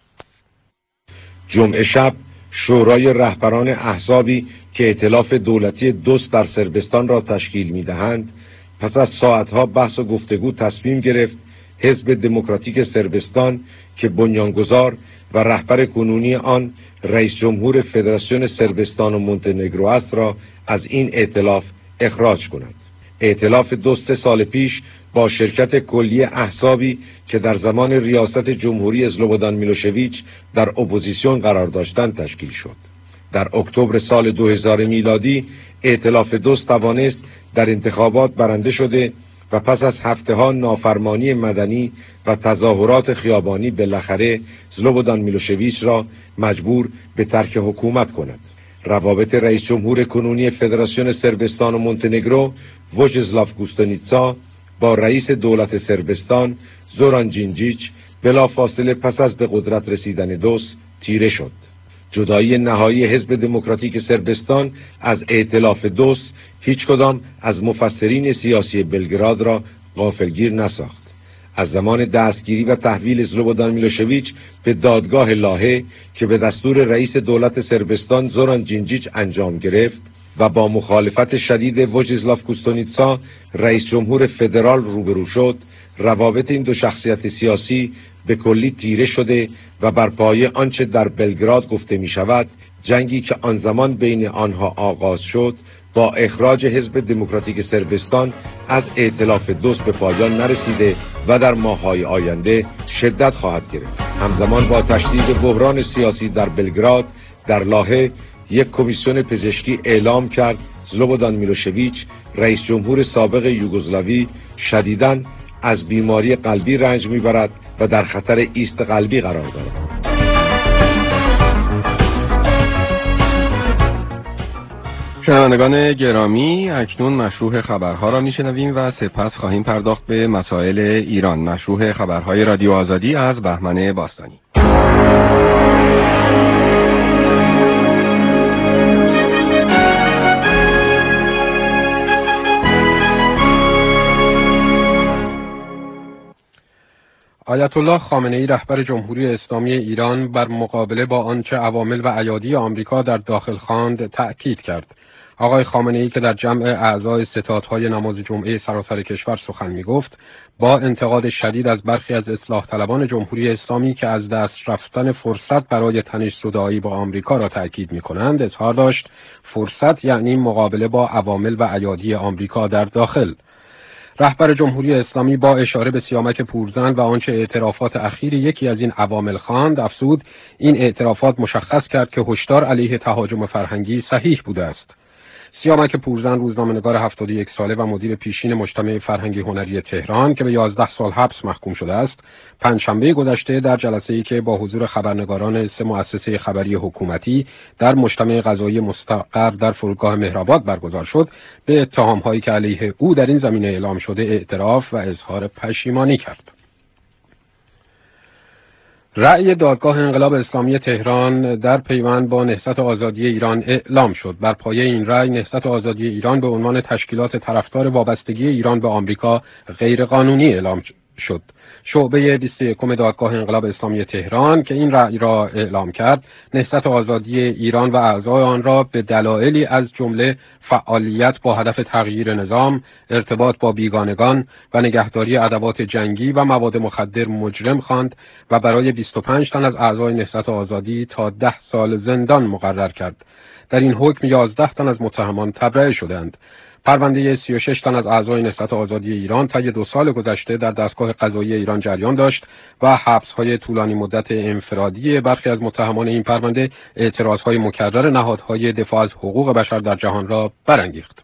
جمعه شب شورای رهبران احزابی که ائتلاف دولتی دوست در صربستان را تشکیل می‌دهند پس از ساعتها بحث و گفتگو تصمیم گرفت حزب دموکراتیک صربستان که بنیانگذار و رهبر کنونی آن رئیس جمهور فدراسیون صربستان و مونتنگرو است را از این ائتلاف اخراج کند. ائتلاف دو سه سال پیش با شرکت کلی احزابی که در زمان ریاست جمهوری اسلوبودان میلوشویچ در اپوزیسیون قرار داشتند تشکیل شد. در اکتبر سال دو هزار میلادی ائتلاف دوست توانست در انتخابات برنده شده و پس از هفته ها نافرمانی مدنی و تظاهرات خیابانی بالاخره اسلوبودان میلوشویچ را مجبور به ترک حکومت کند. روابط رئیس جمهور کنونی فدراسیون صربستان و مونتنگرو ووچسلاو کوستونیتسا با رئیس دولت صربستان زوران جینجیچ بلافاصله پس از به قدرت رسیدن دوست تیره شد. جدایی نهایی حزب دموکراتیک صربستان از ائتلاف دوست هیچ کدام از مفسرین سیاسی بلگراد را غافلگیر نساخت. از زمان دستگیری و تحویل اسلوبودان میلوشویچ به دادگاه لاهه که به دستور رئیس دولت صربستان زوران جینجیچ انجام گرفت و با مخالفت شدید ووچسلاو کوستونیتسا رئیس جمهور فدرال روبرو شد، روابط این دو شخصیت سیاسی به کلی تیره شده و بر پایه آنچه در بلگراد گفته می شود، جنگی که آن زمان بین آنها آغاز شد با اخراج حزب دموکراتیک صربستان از ائتلاف دوست به پایان نرسیده و در ماه‌های آینده شدت خواهد گرفت. همزمان با تشدید بحران سیاسی در بلگراد، در لاهه یک کمیسیون پزشکی اعلام کرد زلوبودان میلوشویچ، رئیس جمهور سابق یوگزلاوی، شدیداً از بیماری قلبی رنج میبرد و در خطر ایست قلبی قرار دارد. شنوندگان گرامی، اکنون مشروح خبرها را میشنویم و سپس خواهیم پرداخت به مسائل ایران. مشروح خبرهای رادیو آزادی از بهمن باستانی. آیت الله خامنه‌ای رهبر جمهوری اسلامی ایران بر مقابله با آنچه عوامل و ایادی آمریکا در داخل خواند تأکید کرد. آقای خامنه‌ای که در جمع اعضای ستادهای نماز جمعه سراسر کشور سخن می‌گفت، با انتقاد شدید از برخی از اصلاح طلبان جمهوری اسلامی که از دست رفتن فرصت برای تنش‌زدایی با آمریکا را تأکید می‌کنند، اظهار داشت فرصت یعنی مقابله با عوامل و ایادی آمریکا در داخل. رهبر جمهوری اسلامی با اشاره به سیامک پورزن و آنچه اعترافات اخیر یکی از این عوامل خواند، افزود این اعترافات مشخص کرد که هشدار علیه تهاجم فرهنگی صحیح بوده است. سیامک پورزن روزنامه‌نگار هفتاد و یک ساله و مدیر پیشین مجتمع فرهنگی هنری تهران که به یازده سال حبس محکوم شده است، پنجشنبه گذشته در جلسه‌ای که با حضور خبرنگاران سه مؤسسه خبری حکومتی در مجتمع قضایی مستقر در فرودگاه مهرآباد برگزار شد، به اتهام‌هایی که علیه او در این زمینه اعلام شده اعتراف و اظهار پشیمانی کرد. رأی دادگاه انقلاب اسلامی تهران در پیوند با نهضت آزادی ایران اعلام شد. بر پایه این رأی، نهضت آزادی ایران به عنوان تشکیلات طرفدار وابستگی ایران به آمریکا غیرقانونی اعلام شد. شعبه بیست و یکم دادگاه انقلاب اسلامی تهران که این رأی را اعلام کرد، نهضت آزادی ایران و اعضای آن را به دلایلی از جمله فعالیت با هدف تغییر نظام، ارتباط با بیگانگان و نگهداری ادوات جنگی و مواد مخدر مجرم خواند و برای بیست و پنج تن از اعضای نهضت آزادی تا ده سال زندان مقرر کرد. در این حکم یازده تن از متهمان تبرئه شدند. پرونده سی و شش تن از اعضای نهضت آزادی ایران طی دو سال گذشته در دستگاه قضایی ایران جریان داشت و حبس‌های طولانی مدت انفرادی برخی از متهمان این پرونده اعتراض‌های مکرر نهادهای دفاع از حقوق بشر در جهان را برانگیخت.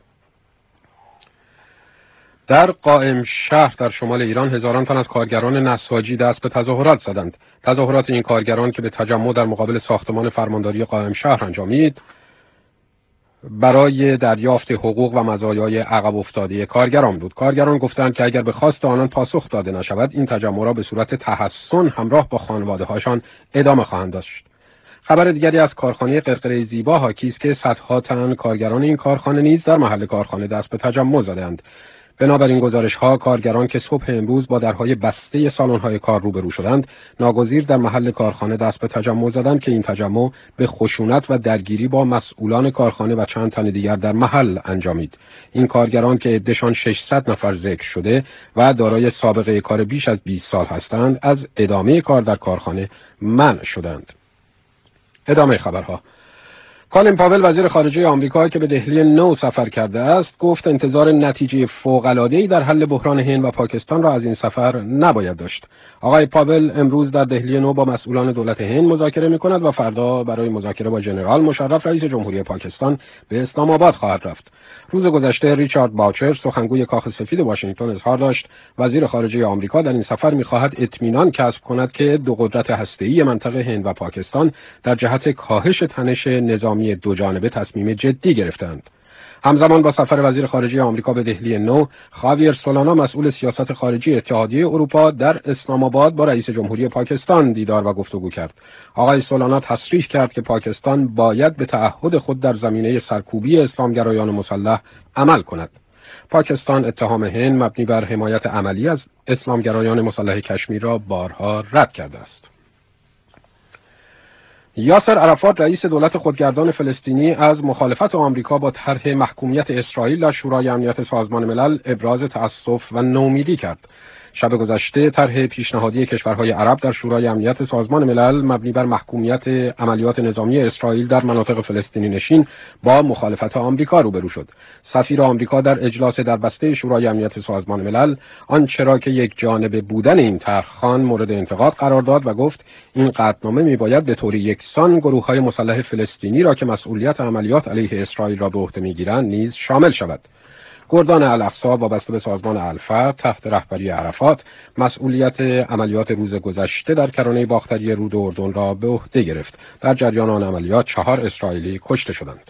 در قائم شهر در شمال ایران هزاران تن از کارگران نساجی دست به تظاهرات زدند. تظاهرات این کارگران که به تجمع در مقابل ساختمان فرمانداری قائم شهر انجامید، برای دریافت حقوق و مزایای عقب افتاده کارگران بود. کارگران گفتند که اگر به خواست آنان پاسخ داده نشود، این تجمع را به صورت تحسن همراه با خانواده‌هاشان ادامه خواهند داشت. خبر دیگری از کارخانه قرقره زیبا حاکی است که صدها تن کارگران این کارخانه نیز در محل کارخانه دست به تجمع زدند. بنابراین گزارش‌ها کارگران که صبح امروز با درهای بسته سالن‌های کار روبرو شدند، ناگزیر در محل کارخانه دست به تجمع زدند که این تجمع به خشونت و درگیری با مسئولان کارخانه و چند تن دیگر در محل انجامید. این کارگران که عده‌شان ششصد نفر ذکر شده و دارای سابقه کار بیش از بیست سال هستند، از ادامه کار در کارخانه منع شدند. ادامه خبرها. کالین پاول وزیر خارجه آمریکا که به دهلی نو سفر کرده است، گفت انتظار نتیجه فوق‌العاده‌ای در حل بحران هند و پاکستان را از این سفر نباید داشت. آقای پاول امروز در دهلی نو با مسئولان دولت هند مذاکره می‌کند و فردا برای مذاکره با ژنرال مشرف رئیس جمهوری پاکستان به اسلام آباد خواهد رفت. روز گذشته ریچارد باوچر سخنگوی کاخ سفید واشنگتن اظهار داشت وزیر خارجه آمریکا در این سفر می‌خواهد اطمینان کسب کند که دو قدرت هسته‌ای منطقه هند و پاکستان در جهت کاهش تنش نظامی دو جانبه تصمیم جدی گرفتند. همزمان با سفر وزیر خارجه آمریکا به دهلی نو، خاویر سولانا مسئول سیاست خارجی اتحادیه اروپا در اسلام آباد با رئیس جمهوری پاکستان دیدار و گفتگو کرد. آقای سولانا تصریح کرد که پاکستان باید به تعهد خود در زمینه سرکوبی اسلامگرایان مسلح عمل کند. پاکستان اتهام هند مبنی بر حمایت عملی از اسلامگرایان مسلح کشمیر را بارها رد کرده است. یاسر عرفات رئیس دولت خودگردان فلسطینی از مخالفت آمریکا با طرح محکومیت اسرائیل در شورای امنیت سازمان ملل ابراز تأسف و نومیدی کرد. شب گذشته طرح پیشنهادی کشورهای عرب در شورای امنیت سازمان ملل مبنی بر محکومیت عملیات نظامی اسرائیل در مناطق فلسطینی نشین با مخالفت آمریکا روبرو شد. سفیر آمریکا در اجلاس دربسته شورای امنیت سازمان ملل آنچه را که یک جانبه بودن این طرح‌خوان مورد انتقاد قرار داد و گفت این قطعنامه میباید به طور یکسان گروه‌های مسلح فلسطینی را که مسئولیت عملیات علیه اسرائیل را به عهده می‌گیرند نیز شامل شود. گردان الاقصی وابسته به سازمان الفتح تحت رهبری عرفات مسئولیت عملیات روز گذشته در کرانه باختری رود اردن را به عهده گرفت. در جریان آن عملیات چهار اسرائیلی کشته شدند.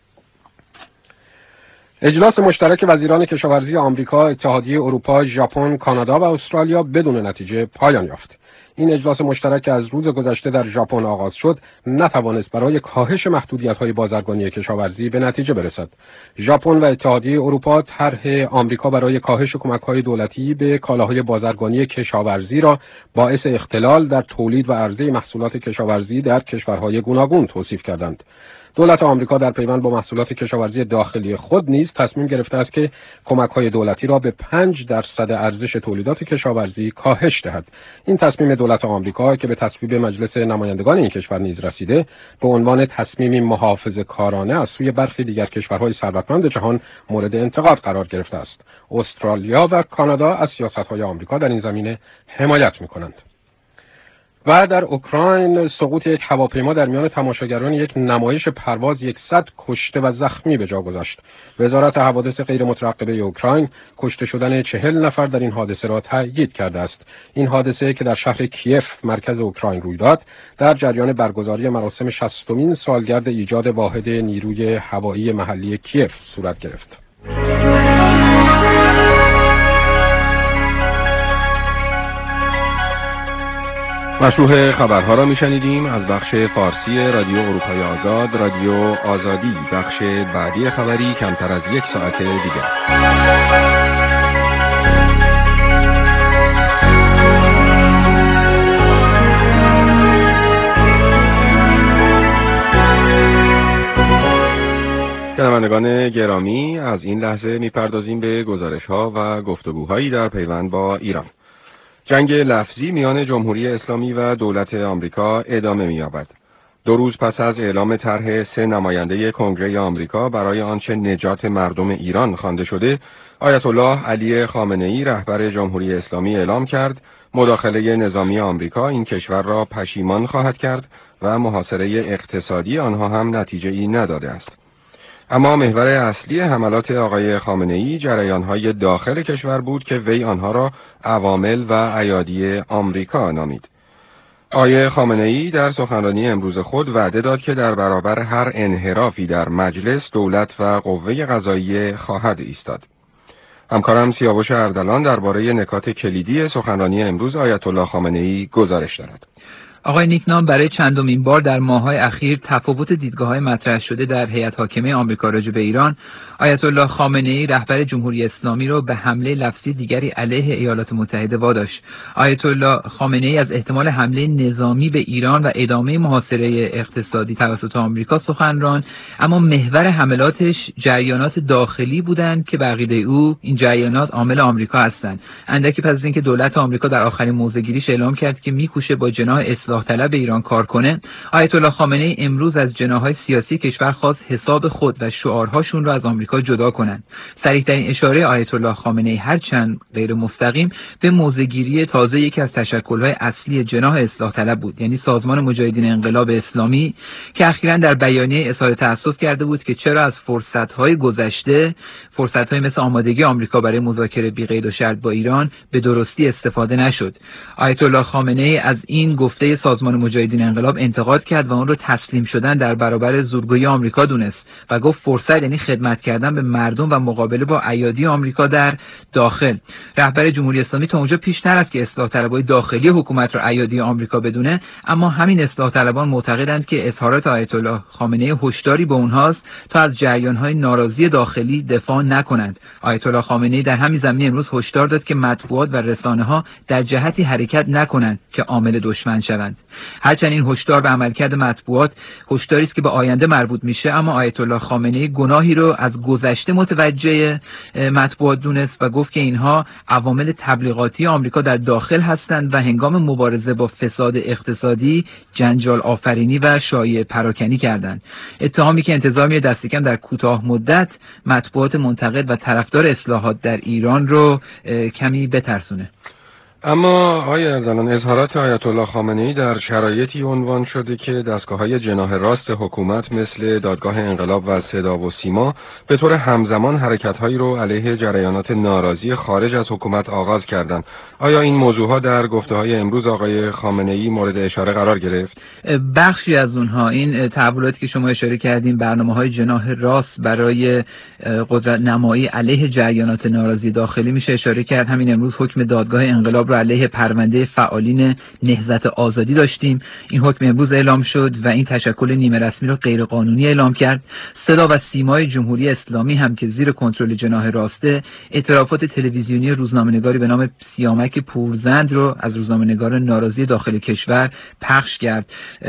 اجلاس مشترک وزیران کشاورزی آمریکا، اتحادیه اروپا، ژاپن، کانادا و استرالیا بدون نتیجه پایان یافت. این اجلاس مشترک که از روز گذشته در ژاپن آغاز شد، نتوانست برای کاهش محدودیت‌های بازرگانی کشاورزی به نتیجه برسد. ژاپن و اتحادیه اروپا طرح آمریکا برای کاهش کمک‌های دولتی به کالاهای بازرگانی کشاورزی را باعث اختلال در تولید و عرضه محصولات کشاورزی در کشورهای گوناگون توصیف کردند. دولت آمریکا در پیوند با محصولات کشاورزی داخلی خود نیز تصمیم گرفته است که کمک‌های دولتی را به پنج درصد ارزش تولیدات کشاورزی کاهش دهد. این تصمیم دولت آمریکا که به تصویب مجلس نمایندگان این کشور نیز رسیده، به عنوان تصمیمی محافظه‌کارانه از سوی برخی دیگر کشورهای ثروتمند جهان مورد انتقاد قرار گرفته است. استرالیا و کانادا از سیاست‌های آمریکا در این زمینه حمایت می‌کنند. و در اوکراین سقوط یک هواپیما در میان تماشاگران یک نمایش پرواز صد کشته و زخمی به جا گذاشت. وزارت حوادث غیر مترقبه اوکراین کشته شدن چهل نفر در این حادثه را تأیید کرده است. این حادثه که در شهر کیف مرکز اوکراین روی داد، در جریان برگزاری مراسم شصتمین سالگرد ایجاد واحد نیروی هوایی محلی کیف صورت گرفت. مشروح خبرها را میشنیدیم از بخش فارسی رادیو اروپای آزاد، رادیو آزادی. بخش بعدی خبری کمتر از یک ساعت دیگر. شنوندگان گرامی، از این لحظه میپردازیم به گزارش‌ها و گفتگوهایی در پیوند با ایران. جنگ لفظی میان جمهوری اسلامی و دولت آمریکا ادامه می‌یابد. دو روز پس از اعلام طرح سه نماینده کنگره آمریکا برای آنچه نجات مردم ایران خوانده شده، آیت الله علی خامنه‌ای رهبر جمهوری اسلامی اعلام کرد مداخله نظامی آمریکا این کشور را پشیمان خواهد کرد و محاصره اقتصادی آنها هم نتیجه‌ای نداده است. اما محور اصلی حملات آقای خامنه‌ای جریان‌های داخل کشور بود که وی آنها را عوامل و ایادی آمریکا نامید. آقای خامنه‌ای در سخنرانی امروز خود وعده داد که در برابر هر انحرافی در مجلس دولت و قوه قضاییه خواهد ایستاد. همکارم سیاوش اردلان درباره نکات کلیدی سخنرانی امروز آیت الله خامنه‌ای گزارش دارد. آقای نیکنام برای چندمین بار در ماه‌های اخیر تفاوت دیدگاه‌های مطرح شده در هیئت حاکمه آمریکا راجع به ایران، آیت الله خامنه‌ای رهبر جمهوری اسلامی را به حمله لفظی دیگری علیه ایالات متحده واداشت. آیت الله خامنه‌ای از احتمال حمله نظامی به ایران و ادامه محاصره اقتصادی توسط آمریکا سخن راند، اما محور حملاتش جریانات داخلی بودند که به عقیده او این جریانات عامل آمریکا هستند. اندکی پس از اینکه دولت آمریکا در آخرین موضع‌گیریش اعلام کرد که می‌کوشه با جناح اصلاح طلب ایران کار کنه، آیت الله خامنه‌ای امروز از جناح‌های سیاسی کشور خواست حساب خود و شعارهاشون را از آمریکا جدا کنند. صریح‌ترین اشاره آیت الله خامنه‌ای هرچند غیر مستقیم به موضع‌گیری تازه یکی از تشکل‌های اصلی جناح اصلاح طلب بود، یعنی سازمان مجاهدین انقلاب اسلامی، که اخیراً در بیانیه اظهار تأسف کرده بود که چرا از فرصت‌های گذشته، فرصت‌های مثل آمادگی آمریکا برای مذاکره بی قید و شرط با ایران به درستی استفاده نشد. آیت الله خامنه‌ای از این گفته سازمان مجاهدین انقلاب انتقاد کرد و اون رو تسلیم شدن در برابر زورگویی آمریکا دونست و گفت فرصت یعنی خدمت کردن به مردم و مقابله با ایادی آمریکا در داخل. رهبر جمهوری اسلامی تا اونجا پیش نرفت که اصلاح طلبای داخلی حکومت را ایادی آمریکا بدونه، اما همین اصلاح طلبان معتقدند که اظهارات آیت الله خامنه‌ای هشداری به اونهاست تا از جریان‌های ناراضی داخلی دفاع نکنند. آیت الله خامنه‌ای در همین زمینه امروز هشدار داد که مطبوعات و رسانه‌ها در جهتی حرکت نکنند که عامل دشمن شوند. کردند. هرچند این هشدار به عملکرد مطبوعات هشداری است که به آینده مربوط میشه، اما آیت الله خامنه‌ای گناهی رو از گذشته متوجه مطبوعات دونست و گفت که اینها عوامل تبلیغاتی آمریکا در داخل هستند و هنگام مبارزه با فساد اقتصادی جنجال آفرینی و شایعه پراکنی کردند. اتهامی که انتظار میره دست کم در کوتاه مدت مطبوعات منتقد و طرفدار اصلاحات در ایران رو کمی بترسونه. اما آقای اردلان، اظهارات آیت الله خامنه‌ای در شرایطی عنوان شده که دستگاه‌های جناح راست حکومت مثل دادگاه انقلاب و صدا و سیما به طور همزمان حرکت‌هایی رو علیه جریانات ناراضی خارج از حکومت آغاز کردند. آیا این موضوعها در گفته‌های امروز آقای خامنه‌ای مورد اشاره قرار گرفت؟ بخشی از اونها، این تحولاتی که شما اشاره کردین، برنامه‌های جناح راست برای قدرت نمایی علیه جریانات ناراضی داخلی میشه اشاره کرد. همین امروز حکم دادگاه انقلاب رو علیه پرونده فعالین نهضت آزادی داشتیم. این حکم امروز اعلام شد و این تشکل نیمه رسمی رو غیر قانونی اعلام کرد. صدا و سیمای جمهوری اسلامی هم که زیر کنترل جناح راسته، اعترافات تلویزیونی روزنامه‌نگاری به نام سیامک پورزند رو از روزنامه‌نگاران ناراضی داخل کشور پخش کرد.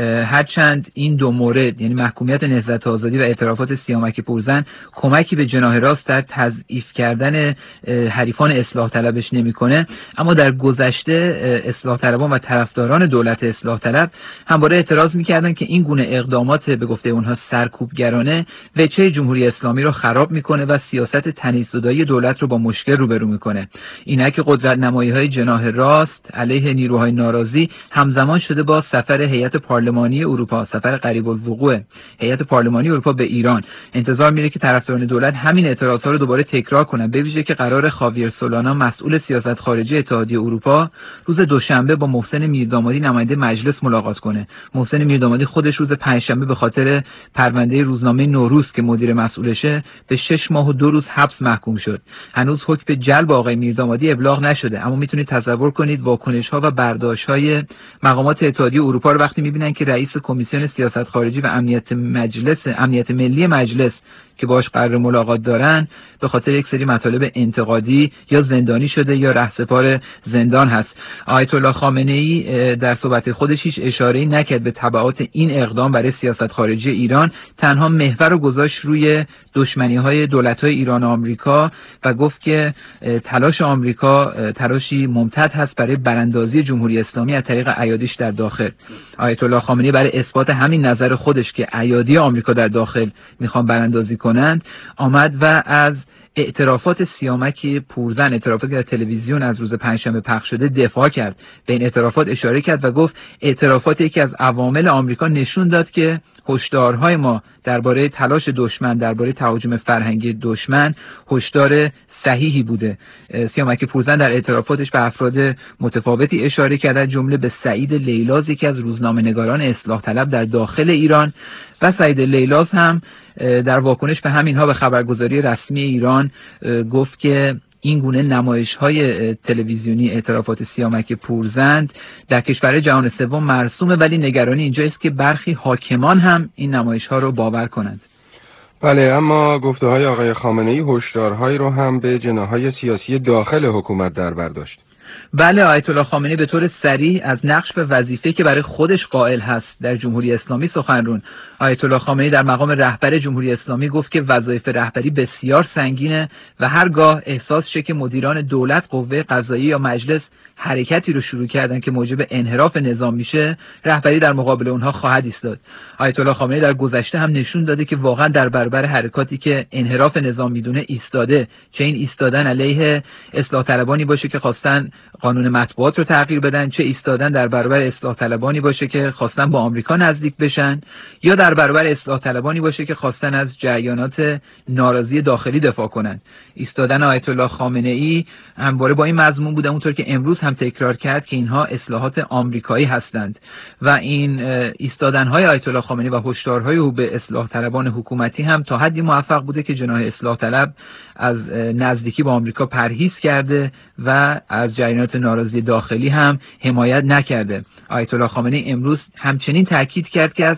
هرچند این دو مورد، یعنی محکومیت نهضت آزادی و اعترافات سیامک پورزند، کمکی به جناح راست در تضعیف کردن حریفان اصلاح طلبش نمی‌کنه، اما در گذشته اصلاح طلبان و طرفداران دولت اصلاح طلب همواره اعتراض می‌کردند که این گونه اقدامات به گفته اونها سرکوبگرانه وجهه جمهوری اسلامی رو خراب می‌کنه و سیاست تنیززدایی دولت رو با مشکل روبرو می‌کنه. اینک قدرت نمایی‌های جناح راست علیه نیروهای ناراضی همزمان شده با سفر هیئت پارلمانی اروپا، سفر قریب الوقوع هیئت پارلمانی اروپا به ایران. انتظار میره که طرفداران دولت همین اعتراضات رو دوباره تکرار کنن، به ویژه که قرار خاویر سولانا مسئول سیاست خارجی اتحادیه اروپا روز دوشنبه با محسن میردامادی نماینده مجلس ملاقات کنه. محسن میردامادی خودش روز پنجشنبه به خاطر پرونده روزنامه نوروز که مدیر مسئولشه به شش ماه و دو روز حبس محکوم شد. هنوز حکم جلب آقای میردامادی ابلاغ نشده، اما میتونید تصور کنید واکنش‌ها و برداشت‌های مقامات اتحادیه اروپا رو وقتی می‌بینن که رئیس کمیسیون سیاست خارجی و امنیت مجلس امنیت ملی مجلس که باش قرار ملاقات دارن به خاطر یک سری مطالب انتقادی یا زندانی شده یا رهسپار زندان هست. آیت الله خامنه‌ای در صحبت خودش هیچ اشاره‌ای نکرد به تبعات این اقدام برای سیاست خارجی ایران، تنها محور رو گذاشت روی دشمنی‌های دولت‌های ایران و آمریکا و گفت که تلاش آمریکا تلاشی ممتد هست برای براندازی جمهوری اسلامی از طریق ایادیش در داخل. آیت الله خامنه‌ای برای اثبات همین نظر خودش که ایادی آمریکا در داخل میخوان براندازی کنند آمد و از اعترافات سیامک پورزند، اعترافاتی که در تلویزیون از روز پنجشنبه پخش شده، دفاع کرد. به این اعترافات اشاره کرد و گفت اعترافات یکی از عوامل آمریکا نشون داد که هشدارهای ما درباره تلاش دشمن، درباره تهاجم فرهنگی دشمن هشدار صحیحی بوده. سیامک پورزند در اعترافاتش به افراد متفاوتی اشاره کرد، از جمله به سعید لیلاز، یکی از روزنامه‌نگاران اصلاح طلب در داخل ایران، و سعید لیلاز هم در واکنش به همینها به خبرگزاری رسمی ایران گفت که این گونه نمایش‌های تلویزیونی اعترافات سیامک پورزند در کشور جهان سوم مرسومه، ولی نگرانی اینجا است که برخی حاکمان هم این نمایش‌ها رو باور کنند. بله، اما گفته‌های آقای خامنه‌ای هشدارهایی رو هم به جناح‌های سیاسی داخل حکومت در بر داشت. بله، آیت الله خامنه‌ای به طور صریح از نقش و وظیفه‌ای که برای خودش قائل هست در جمهوری اسلامی سخنرون. آیت الله خامنه‌ای در مقام رهبر جمهوری اسلامی گفت که وظایف رهبری بسیار سنگینه و هرگاه احساس شه که مدیران دولت، قوه قضاییه یا مجلس حرکتی رو شروع کردن که موجب انحراف نظام میشه، رهبری در مقابل اونها خواهد ایستاد. آیت الله خامنه‌ای در گذشته هم نشون داده که واقعا در برابر حرکاتی که انحراف نظام میدونه ایستاده، چه این ایستادن علیه اصلاح طلبانی باشه که خواستن قانون مطبوعات رو تغییر بدن، چه ایستادن در برابر اصلاح طلبانی باشه که خواستن با آمریکا نزدیک بشن، یا در برابر اصلاح طلبانی باشه که خواستن از جریانات ناراضی داخلی دفاع کنن. ایستادن آیت الله خامنه‌ای همواره با این مضمون بوده، اونطور که امروز هم تکرار کرد که اینها اصلاحات آمریکایی هستند و این ایستادن‌های آیت الله خامنه‌ای و هشدارهای او به اصلاح طلبان حکومتی هم تا حدی موفق بوده که جناح اصلاح طلب از نزدیکی با آمریکا پرهیز کرده و از جریانات ناراضی داخلی هم حمایت نکرده. آیت الله خامنه‌ای امروز همچنین تاکید کرد که از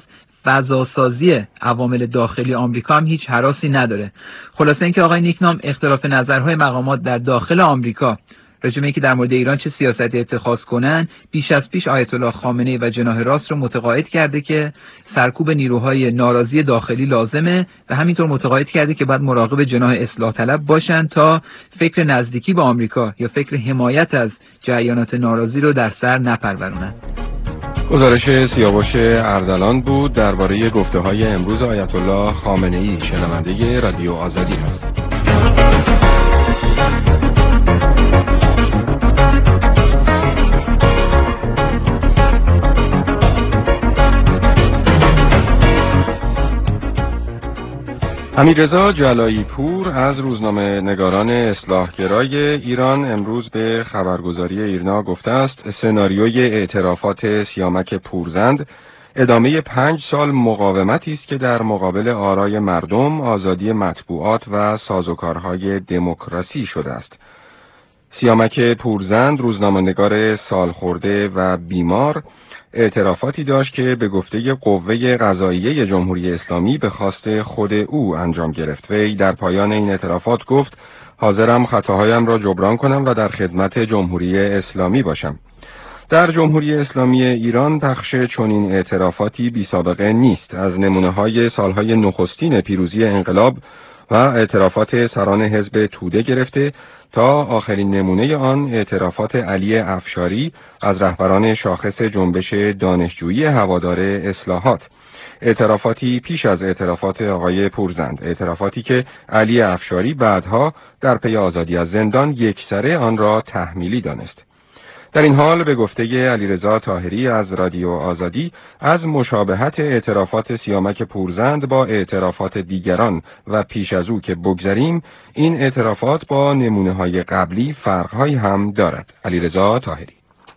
فضاسازی عوامل داخلی آمریکا هم هیچ هراسی نداره. خلاصه اینکه آقای نیکنام، اختلاف نظرهای مقامات در داخل آمریکا راجع به اینکه در مورد ایران چه سیاستی اتخاذ کنن، بیش از پیش آیت الله خامنه‌ای و جناح راست رو متقاعد کرده که سرکوب نیروهای ناراضی داخلی لازمه و همینطور متقاعد کرده که باید مراقب جناح اصلاح طلب باشن تا فکر نزدیکی به آمریکا یا فکر حمایت از جریانات ناراضی رو در سر نپرورونن. گزارش سیاوش اردلان بود درباره گفته‌های امروز آیت الله خامنه‌ای. شنونده رادیو آزادی هستید. امیررضا جلایی پور از روزنامه نگاران اصلاحگرای ایران امروز به خبرگزاری ایرنا گفته است سناریوی اعترافات سیامک پورزند ادامه پنج سال مقاومتی است که در مقابل آرای مردم، آزادی مطبوعات و سازوکارهای دموکراسی شده است. سیامک پورزند روزنامه‌نگار سالخورده و بیمار اعترافاتی داشت که به گفته قوه قضاییه جمهوری اسلامی به خواست خود او انجام گرفت. وی در پایان این اعترافات گفت حاضرم خطاهایم را جبران کنم و در خدمت جمهوری اسلامی باشم. در جمهوری اسلامی ایران بخش چنین اعترافاتی بی سابقه نیست. از نمونه‌های سالهای نخستین پیروزی انقلاب و اعترافات سران حزب توده گرفته تا آخرین نمونه آن اعترافات علی افشاری از رهبران شاخص جنبش دانشجویی هوادار اصلاحات، اعترافاتی پیش از اعترافات آقای پورزند، اعترافاتی که علی افشاری بعدها در پی آزادی از زندان یکسره آن را تحمیلی دانست. در این حال به گفته علیرضا طاهری از رادیو آزادی از مشابهت اعترافات سیامک پورزند با اعترافات دیگران و پیش از او که بگذریم، این اعترافات با نمونه‌های قبلی فرق‌هایی هم دارد. علیرضا طاهری: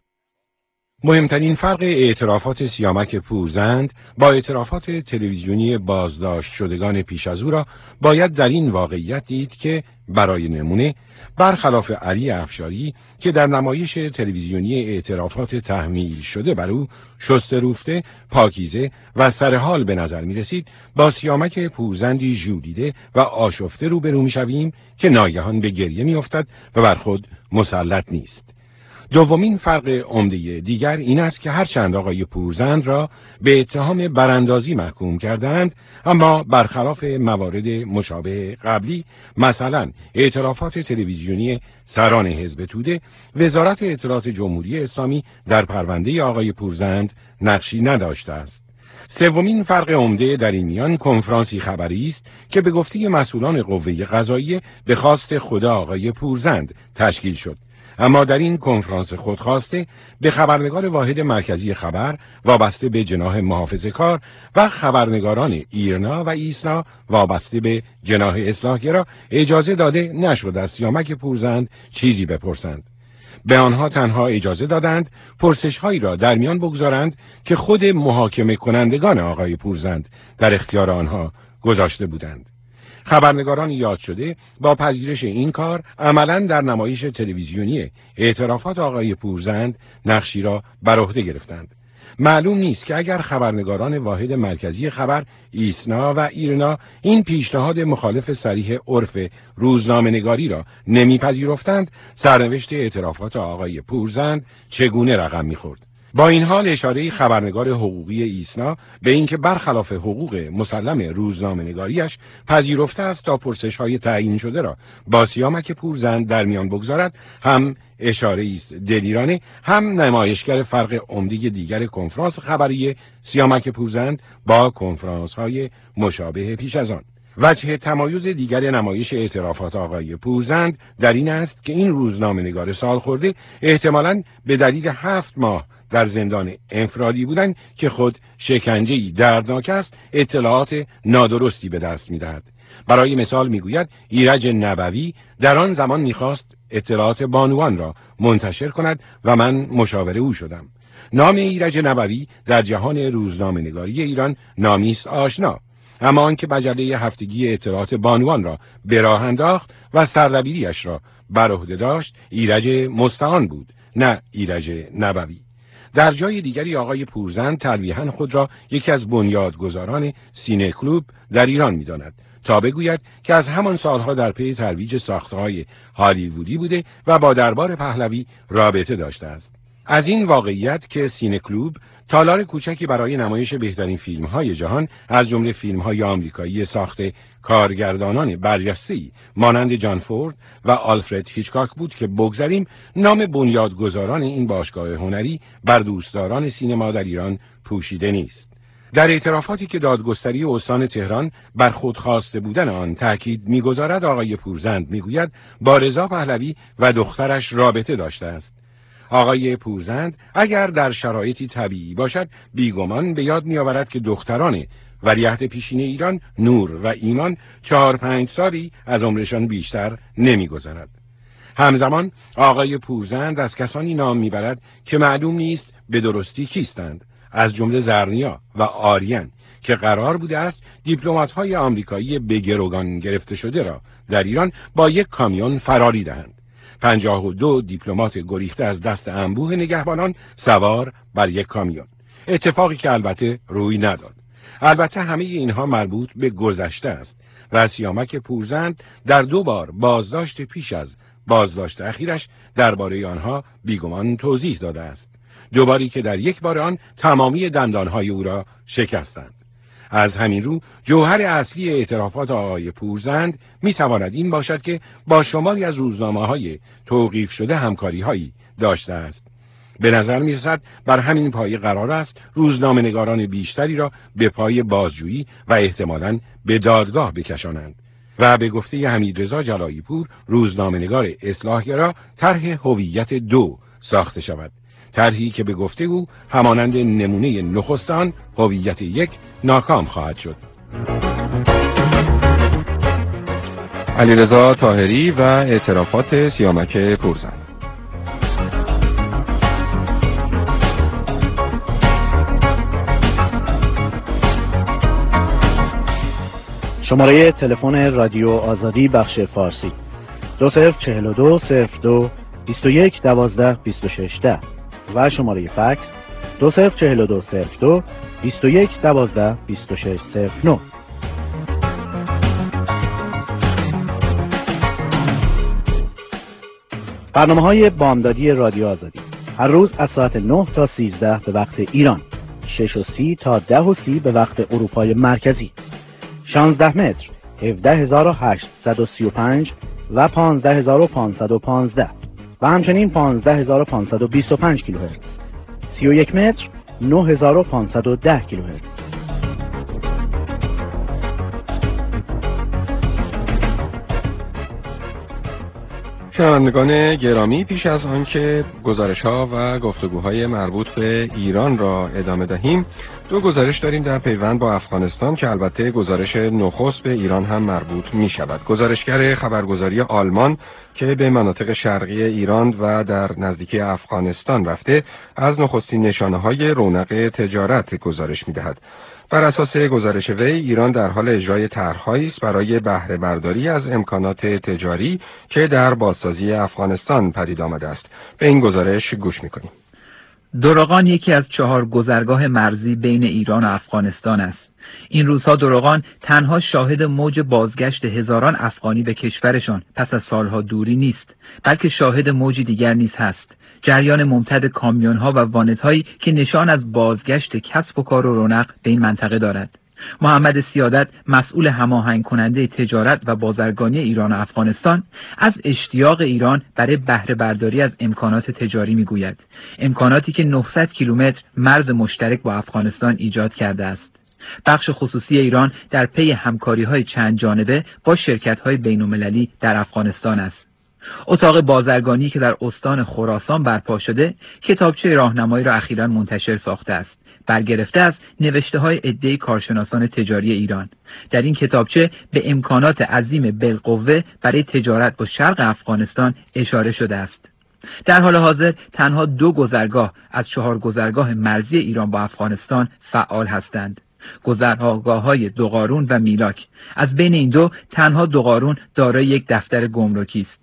مهمترین فرق اعترافات سیامک پورزند با اعترافات تلویزیونی بازداشت شدگان پیش از او را باید در این واقعیت دید که برای نمونه برخلاف علی افشاری که در نمایش تلویزیونی اعترافات تحمیل شده بر او شسته روفته، پاکیزه و سرحال به نظر می رسید، با سیامک پورزندی ژولیده و آشفته روبرو می شویم که ناگهان به گریه می افتد و بر خود مسلط نیست. دومین فرق عمده دیگر این است که هرچند آقای پورزند را به اتهام براندازی محکوم کردند، اما برخلاف موارد مشابه قبلی، مثلا اعترافات تلویزیونی سران حزب توده، وزارت اطلاعات جمهوری اسلامی در پرونده آقای پورزند نقشی نداشته است. سومین فرق عمده در این میان کنفرانسی خبری است که به گفته مسئولان قوه قضاییه به خواست خود آقای پورزند تشکیل شد، اما در این کنفرانس خودخواسته به خبرنگار واحد مرکزی خبر وابسته به جناح محافظه‌کار و خبرنگاران ایرنا و ایسنا وابسته به جناح اصلاحگرا اجازه داده نشد از سیامک پورزند چیزی بپرسند. به آنها تنها اجازه دادند پرسش‌هایی را در میان بگذارند که خود محاکمه کنندگان آقای پورزند در اختیار آنها گذاشته بودند. خبرنگاران یاد شده با پذیرش این کار عملاً در نمایش تلویزیونی اعترافات آقای پورزند نقشی را بر عهده گرفتند. معلوم نیست که اگر خبرنگاران واحد مرکزی خبر ایسنا و ایرنا این پیشنهاد مخالف صریح عرف روزنامه‌نگاری را نمیپذیرفتند، سرنوشت اعترافات آقای پورزند چگونه رقم می‌خورد. با این حال اشاره خبرنگار حقوقی ایسنا به اینکه برخلاف حقوق مسلم روزنامه‌نگاریش پذیرفته است تا پرسش‌های تعیین شده را با سیامک پورزند در میان بگذارد، هم اشاره است دلیرانه، هم نمایشگر فرق عمده دیگر کنفرانس خبری سیامک پورزند با کنفرانس‌های مشابه پیش از آن. وجه تمایز دیگر نمایش اعترافات آقای پورزند در این است که این روزنامه‌نگار سالخورده احتمالاً به دلیل هفت ماه در زندان انفرادی بودند که خود شکنجه‌ای دردناک است، اطلاعات نادرستی به دست می‌دهد. برای مثال میگوید ایرج نبوی در آن زمان می‌خواست اطلاعات بانوان را منتشر کند و من مشاور او شدم. نام ایرج نبوی در جهان روزنامه‌نگاری ایران نامی است آشنا، اما آنکه مجله هفتگی اطلاعات بانوان را به راه انداخت و سردبیریش را بر عهده داشت ایرج مستعان بود، نه ایرج نبوی. در جای دیگری آقای پورزند تلویحاً خود را یکی از بنیادگذاران سینه کلوب در ایران می‌داند تا بگوید که از همان سالها در پی ترویج ساخته‌های هالیوودی بوده و با دربار پهلوی رابطه داشته است. از این واقعیت که سینه کلوب تالار کوچکی برای نمایش بهترین فیلم‌های جهان از جمله فیلم‌های آمریکایی ساخته کارگردانان برجسته‌ای مانند جان فورد و آلفرد هیچکاک بود که بگذاریم، نام بنیادگذاران این باشگاه هنری بر دوستداران سینما در ایران پوشیده نیست. در اعترافاتی که دادگستری استان تهران بر خود خواسته بودن آن تأکید می‌گذارد، آقای پورزند می‌گوید با رضا پهلوی و دخترش رابطه داشته است. آقای پورزند اگر در شرایطی طبیعی باشد بیگمان به یاد می‌آورد که دختران ولیعهد پیشین ایران نور و ایمان چهار پنج سالی از عمرشان بیشتر نمی‌گذرد. همزمان آقای پورزند از کسانی نام می‌برد که معلوم نیست به درستی کیستند، از جمله زرنیا و آریان که قرار بوده است دیپلمات‌های آمریکایی به گروگان گرفته شده را در ایران با یک کامیون فراری دهند. پنجاه و دو دیپلمات گریخته از دست انبوه نگهبانان سوار بر یک کامیون، اتفاقی که البته روی نداد. البته همه اینها مربوط به گذشته است و سیامک پورزند در دو بار بازداشت پیش از بازداشت اخیرش درباره آنها بیگمان توضیح داده است، دو باری که در یک بار آن تمامی دندانهای او را شکستند. از همین رو جوهر اصلی اعترافات آقای پورزند میتواند این باشد که با شماری از روزنامه‌های توقیف شده همکاری‌هایی داشته است. به نظر می‌رسد بر همین پایه قرار است روزنامه‌نگاران بیشتری را به پای بازجویی و احتمالاً به دادگاه بکشانند و به گفته حمیدرضا جلایی پور، روزنامه‌نگار اصلاحگرا، طرح هویت دو ساخته شود، طرحی که به گفته او همانند نمونه نخست آن هویت یک ناکام خواهد شد. علیرضا طاهری و اعترافات سیامک پورزند. شماره تلفن رادیو آزادی بخش فارسی دو صفر چهل و دو صفر دو بیست و یک دوازده بیست و شش ده و شماره فکس دو صفر چهل و دو صفر دو بیست و یک دوازده بیست و شش صفر نه. برنامه‌های بامدادی رادیو آزادی هر روز از ساعت نه تا سیزده به وقت ایران، شش و سی تا ده و سی به وقت اروپای مرکزی، شانزده متر، هفده هزار و هشتصد و سی و پنج و پانزده هزار و پانصد و پانزده و همچنین پانزده هزار و پانصد و بیست و پنج کیلوهرتز، سی و یک متر، نه هزار و پانصد و ده کیلوهرتز. شنوندگان گرامی، پیش از آنکه گزارش‌ها و گفتگوهای مربوط به ایران را ادامه دهیم، دو گزارش داریم در پیوند با افغانستان که البته گزارش نخست به ایران هم مربوط می شود. گزارشگر خبرگزاری آلمان که به مناطق شرقی ایران و در نزدیکی افغانستان رفته، از نخستین نشانه‌های رونق تجارت گزارش می دهد. بر اساس گزارش وی، ایران در حال اجرای طرح‌هایی است برای بهره برداری از امکانات تجاری که در بازسازی افغانستان پدید آمده است. به این گزارش گوش می‌کنیم. دروغان یکی از چهار گذرگاه مرزی بین ایران و افغانستان است. این روزها دروغان تنها شاهد موج بازگشت هزاران افغانی به کشورشان پس از سالها دوری نیست، بلکه شاهد موجی دیگر نیز هست: جریان ممتد کامیون‌ها و وانت‌هایی که نشان از بازگشت کسب و کار و رونق به این منطقه دارد. محمد سیادت، مسئول هماهنگ کننده تجارت و بازرگانی ایران و افغانستان، از اشتیاق ایران برای بهره برداری از امکانات تجاری میگوید، امکاناتی که نهصد کیلومتر مرز مشترک با افغانستان ایجاد کرده است. بخش خصوصی ایران در پی همکاری‌های چند جانبه با شرکت‌های بین‌المللی در افغانستان است. اتاق بازرگانی که در استان خراسان برپا شده، کتابچه راهنمایی را اخیراً منتشر ساخته است، برگرفته از نوشته‌های عده‌ای کارشناسان تجاری ایران. در این کتابچه به امکانات عظیم بالقوه برای تجارت با شرق افغانستان اشاره شده است. در حال حاضر تنها دو گذرگاه از چهار گذرگاه مرزی ایران با افغانستان فعال هستند: گذرگاه‌های دوقارون و میلاک. از بین این دو تنها دوقارون دارای یک دفتر گمرکی است.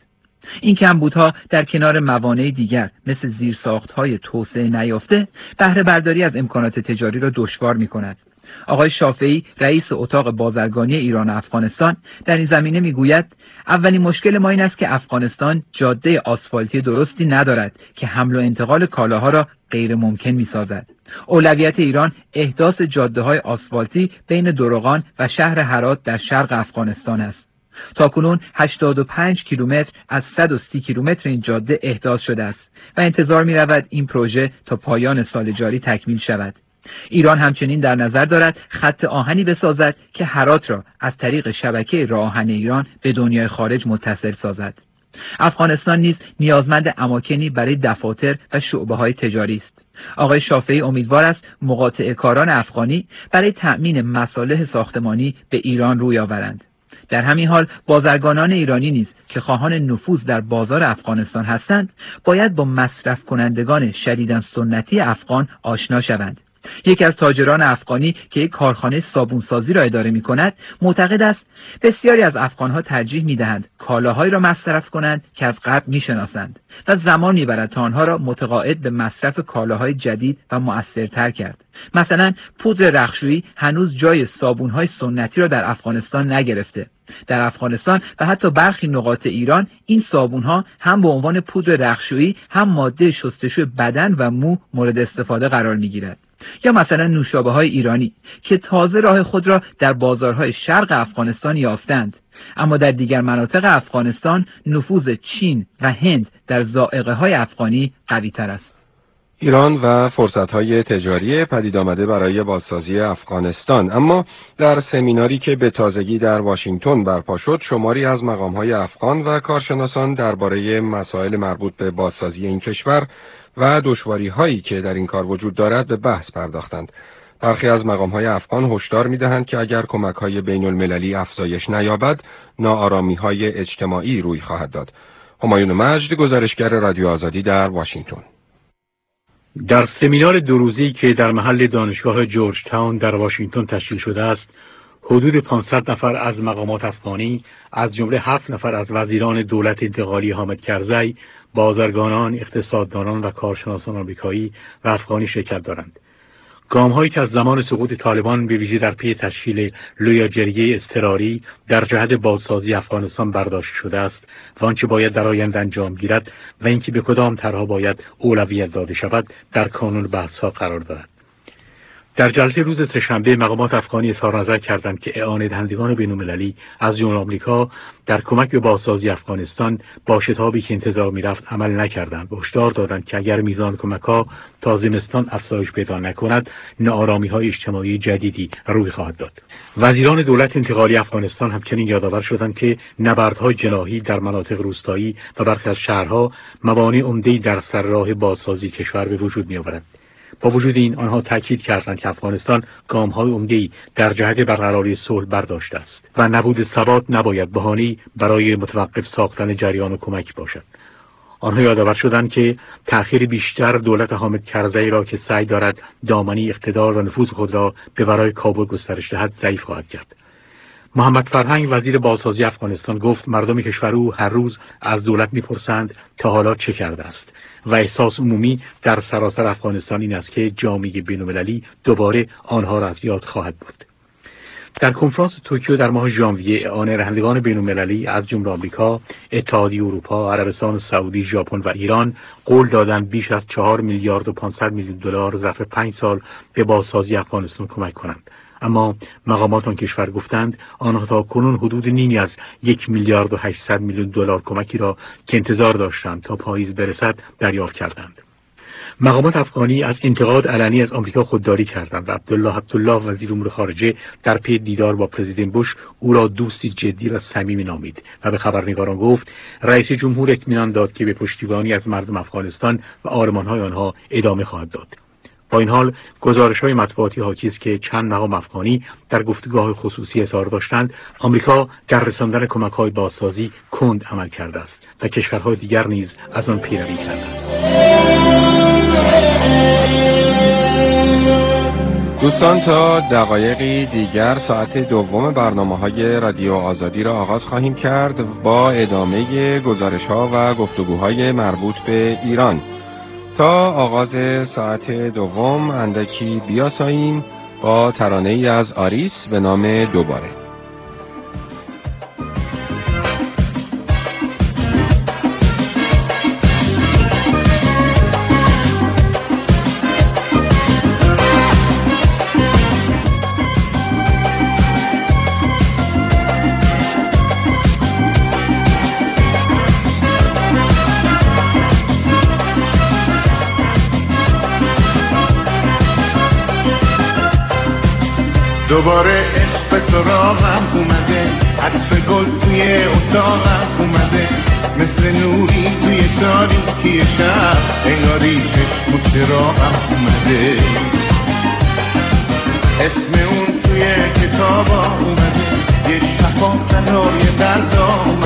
این کمبودها در کنار موانع دیگر مثل زیرساخت‌های توسعه نیافته بهره برداری از امکانات تجاری را دشوار می‌کند. آقای شافعی رئیس اتاق بازرگانی ایران و افغانستان در این زمینه میگوید اولین مشکل ما این است که افغانستان جاده آسفالتی درستی ندارد که حمل و انتقال کالاها را غیر ممکن می‌سازد. اولویت ایران احداث جاده‌های آسفالتی بین دروغان و شهر هرات در شرق افغانستان است. تاکنون هشتاد و پنج کیلومتر از صد و سی کیلومتر این جاده احداث شده است و انتظار می‌رود این پروژه تا پایان سال جاری تکمیل شود. ایران همچنین در نظر دارد خط آهنی بسازد که هرات را از طریق شبکه راه آهن ایران به دنیای خارج متصل سازد. افغانستان نیز نیازمند اماکنی برای دفاتر و شعبه‌های تجاری است. آقای شافعی امیدوار است مقاطعه کاران افغانی برای تأمین مصالح ساختمانی به ایران روی آورند. در همین حال بازرگانان ایرانی نیز که خواهان نفوذ در بازار افغانستان هستند باید با مصرف کنندگان شدیداً سنتی افغان آشنا شوند. یکی از تاجران افغانی که یک کارخانه صابونسازی را اداره می کند معتقد است بسیاری از افغانها ترجیح می دهند کالاهایی را مصرف کنند که از قبل می شناسند و زمان می برد تا آنها را متقاعد به مصرف کالاهای جدید و مؤثرتر کرد. مثلا پودر رختشویی هنوز جای صابونهای سنتی را در افغانستان نگرفته. در افغانستان و حتی برخی نقاط ایران این صابونها هم به عنوان پودر رختشویی هم ماده شستشوی بدن و مو مورد استفاده قرار می گیرد. یا مثلا نوشابه های ایرانی که تازه راه خود را در بازارهای شرق افغانستان یافتند، اما در دیگر مناطق افغانستان نفوذ چین و هند در ذائقه های افغانی قوی تر است. ایران و فرصت‌های تجاری پدید آمده برای بازسازی افغانستان. اما در سمیناری که به تازگی در واشنگتن برپا شد، شماری از مقام‌های افغان و کارشناسان درباره مسائل مربوط به بازسازی این کشور و دشواری‌هایی که در این کار وجود دارد به بحث پرداختند. برخی از مقام‌های افغان هشدار می‌دهند که اگر کمک‌های بین‌المللی افزایش نیابد، ناآرامی‌های اجتماعی روی خواهد داد. همایون مجد، گزارشگر رادیو آزادی در واشنگتن. در سمینار دو روزی که در محل دانشگاه جورج تاون در واشنگتن تشکیل شده است، حدود پانصد نفر از مقامات افغانی، از جمله هفت نفر از وزیران دولت انتقالی حامد کرزی، بازرگانان، اقتصاددانان و کارشناسان آمریکایی و افغانی شرکت دارند. گام‌هایی که از زمان سقوط طالبان به ویژه در پی تشکیل لویاجریه اضطراری در جهت بازسازی افغانستان برداشت شده است و آنچه باید در آینده انجام گیرد و اینکه به کدام طرح‌ها باید اولویت داده شود در کانون بحث‌ها قرار دارد. در جلسه روز سه‌شنبه مقامات افغانی اظهار نظر کردند که اعانه دهندگان بین‌المللی از جمله آمریکا در کمک به بازسازی افغانستان با شتابی که انتظار می‌رفت عمل نکردند و هشدار دادند که اگر میزان کمک‌ها تا زمستان افزایش پیدا نکند، ناآرامی‌های اجتماعی جدیدی روی خواهد داد. وزیران دولت انتقالی افغانستان همچنین یادآور شدند که نبردهای جناحی در مناطق روستایی و برخی از شهرها موانع عمده‌ای در سر راه بازسازی کشور به وجود می‌آورد. با وجود این آنها تاکید کردند که افغانستان گام‌های عمده‌ای در جهت برقراری صلح برداشته است و نبود ثبات نباید بهانه‌ای برای متوقف ساختن جریان و کمک باشد. آنها یادآور شدند که تأخیر بیشتر دولت حامد کرزی را که سعی دارد دامنی اقتدار و نفوذ خود را به ورای کابل گسترش دهد ضعیف خواهد کرد. محمد فرهنگ وزیر بازسازی افغانستان گفت مردم کشور او هر روز از دولت می‌پرسند تا حالا چه کرده است و احساس عمومی در سراسر افغانستان این است که جامعه بین‌المللی دوباره آنها را از یاد خواهد برد. در کنفرانس توکیو در ماه ژانویه اعانه دهندگان بین‌المللی از جمله آمریکا، اتحادیه اروپا، عربستان سعودی، ژاپن و ایران قول دادند بیش از چهار میلیارد و پانصد میلیون دلار ظرف پنج سال به بازسازی افغانستان کمک کنند. اما مقامات آن کشور گفتند آنها تا کنون حدود نیمی از یک میلیارد و هشتصد میلیون دلار کمکی را که انتظار داشتند تا پاییز برسد دریافت کردند. مقامات افغانی از انتقاد علنی از آمریکا خودداری کردند و عبدالله عبدالله وزیر امور خارجه در پی دیدار با پرزیدنت بوش او را دوستی جدی و صمیمی نامید و به خبرنگاران گفت رئیس جمهور اطمینان داد که به پشتیبانی از مردم افغانستان و آرمان‌های آنها ادامه خواهد داد. با این حال گزارش‌های مطبوعاتی حاکی است که چند مقام افغانی در گفتگوهای خصوصی اظهار داشتند آمریکا در رساندن کمک‌های بازسازی کند عمل کرده است و کشورهای دیگر نیز از آن پیروی کردند. دوستان تا دقایقی دیگر ساعت دوم برنامه‌های رادیو آزادی را آغاز خواهیم کرد با ادامه گزارش‌ها و گفتگوهای مربوط به ایران. تا آغاز ساعت دوم اندکی بیاساییم با ترانه‌ای از آریس به نام دوباره. دوباره عشق سراغم اومده، عطر گل توی اتاقم اومده، مثل نوری توی تاریکی شب، انگاری چشم و چراغم اومده. اسم اون توی کتابا اومده، یه شفا برای دردا اومده.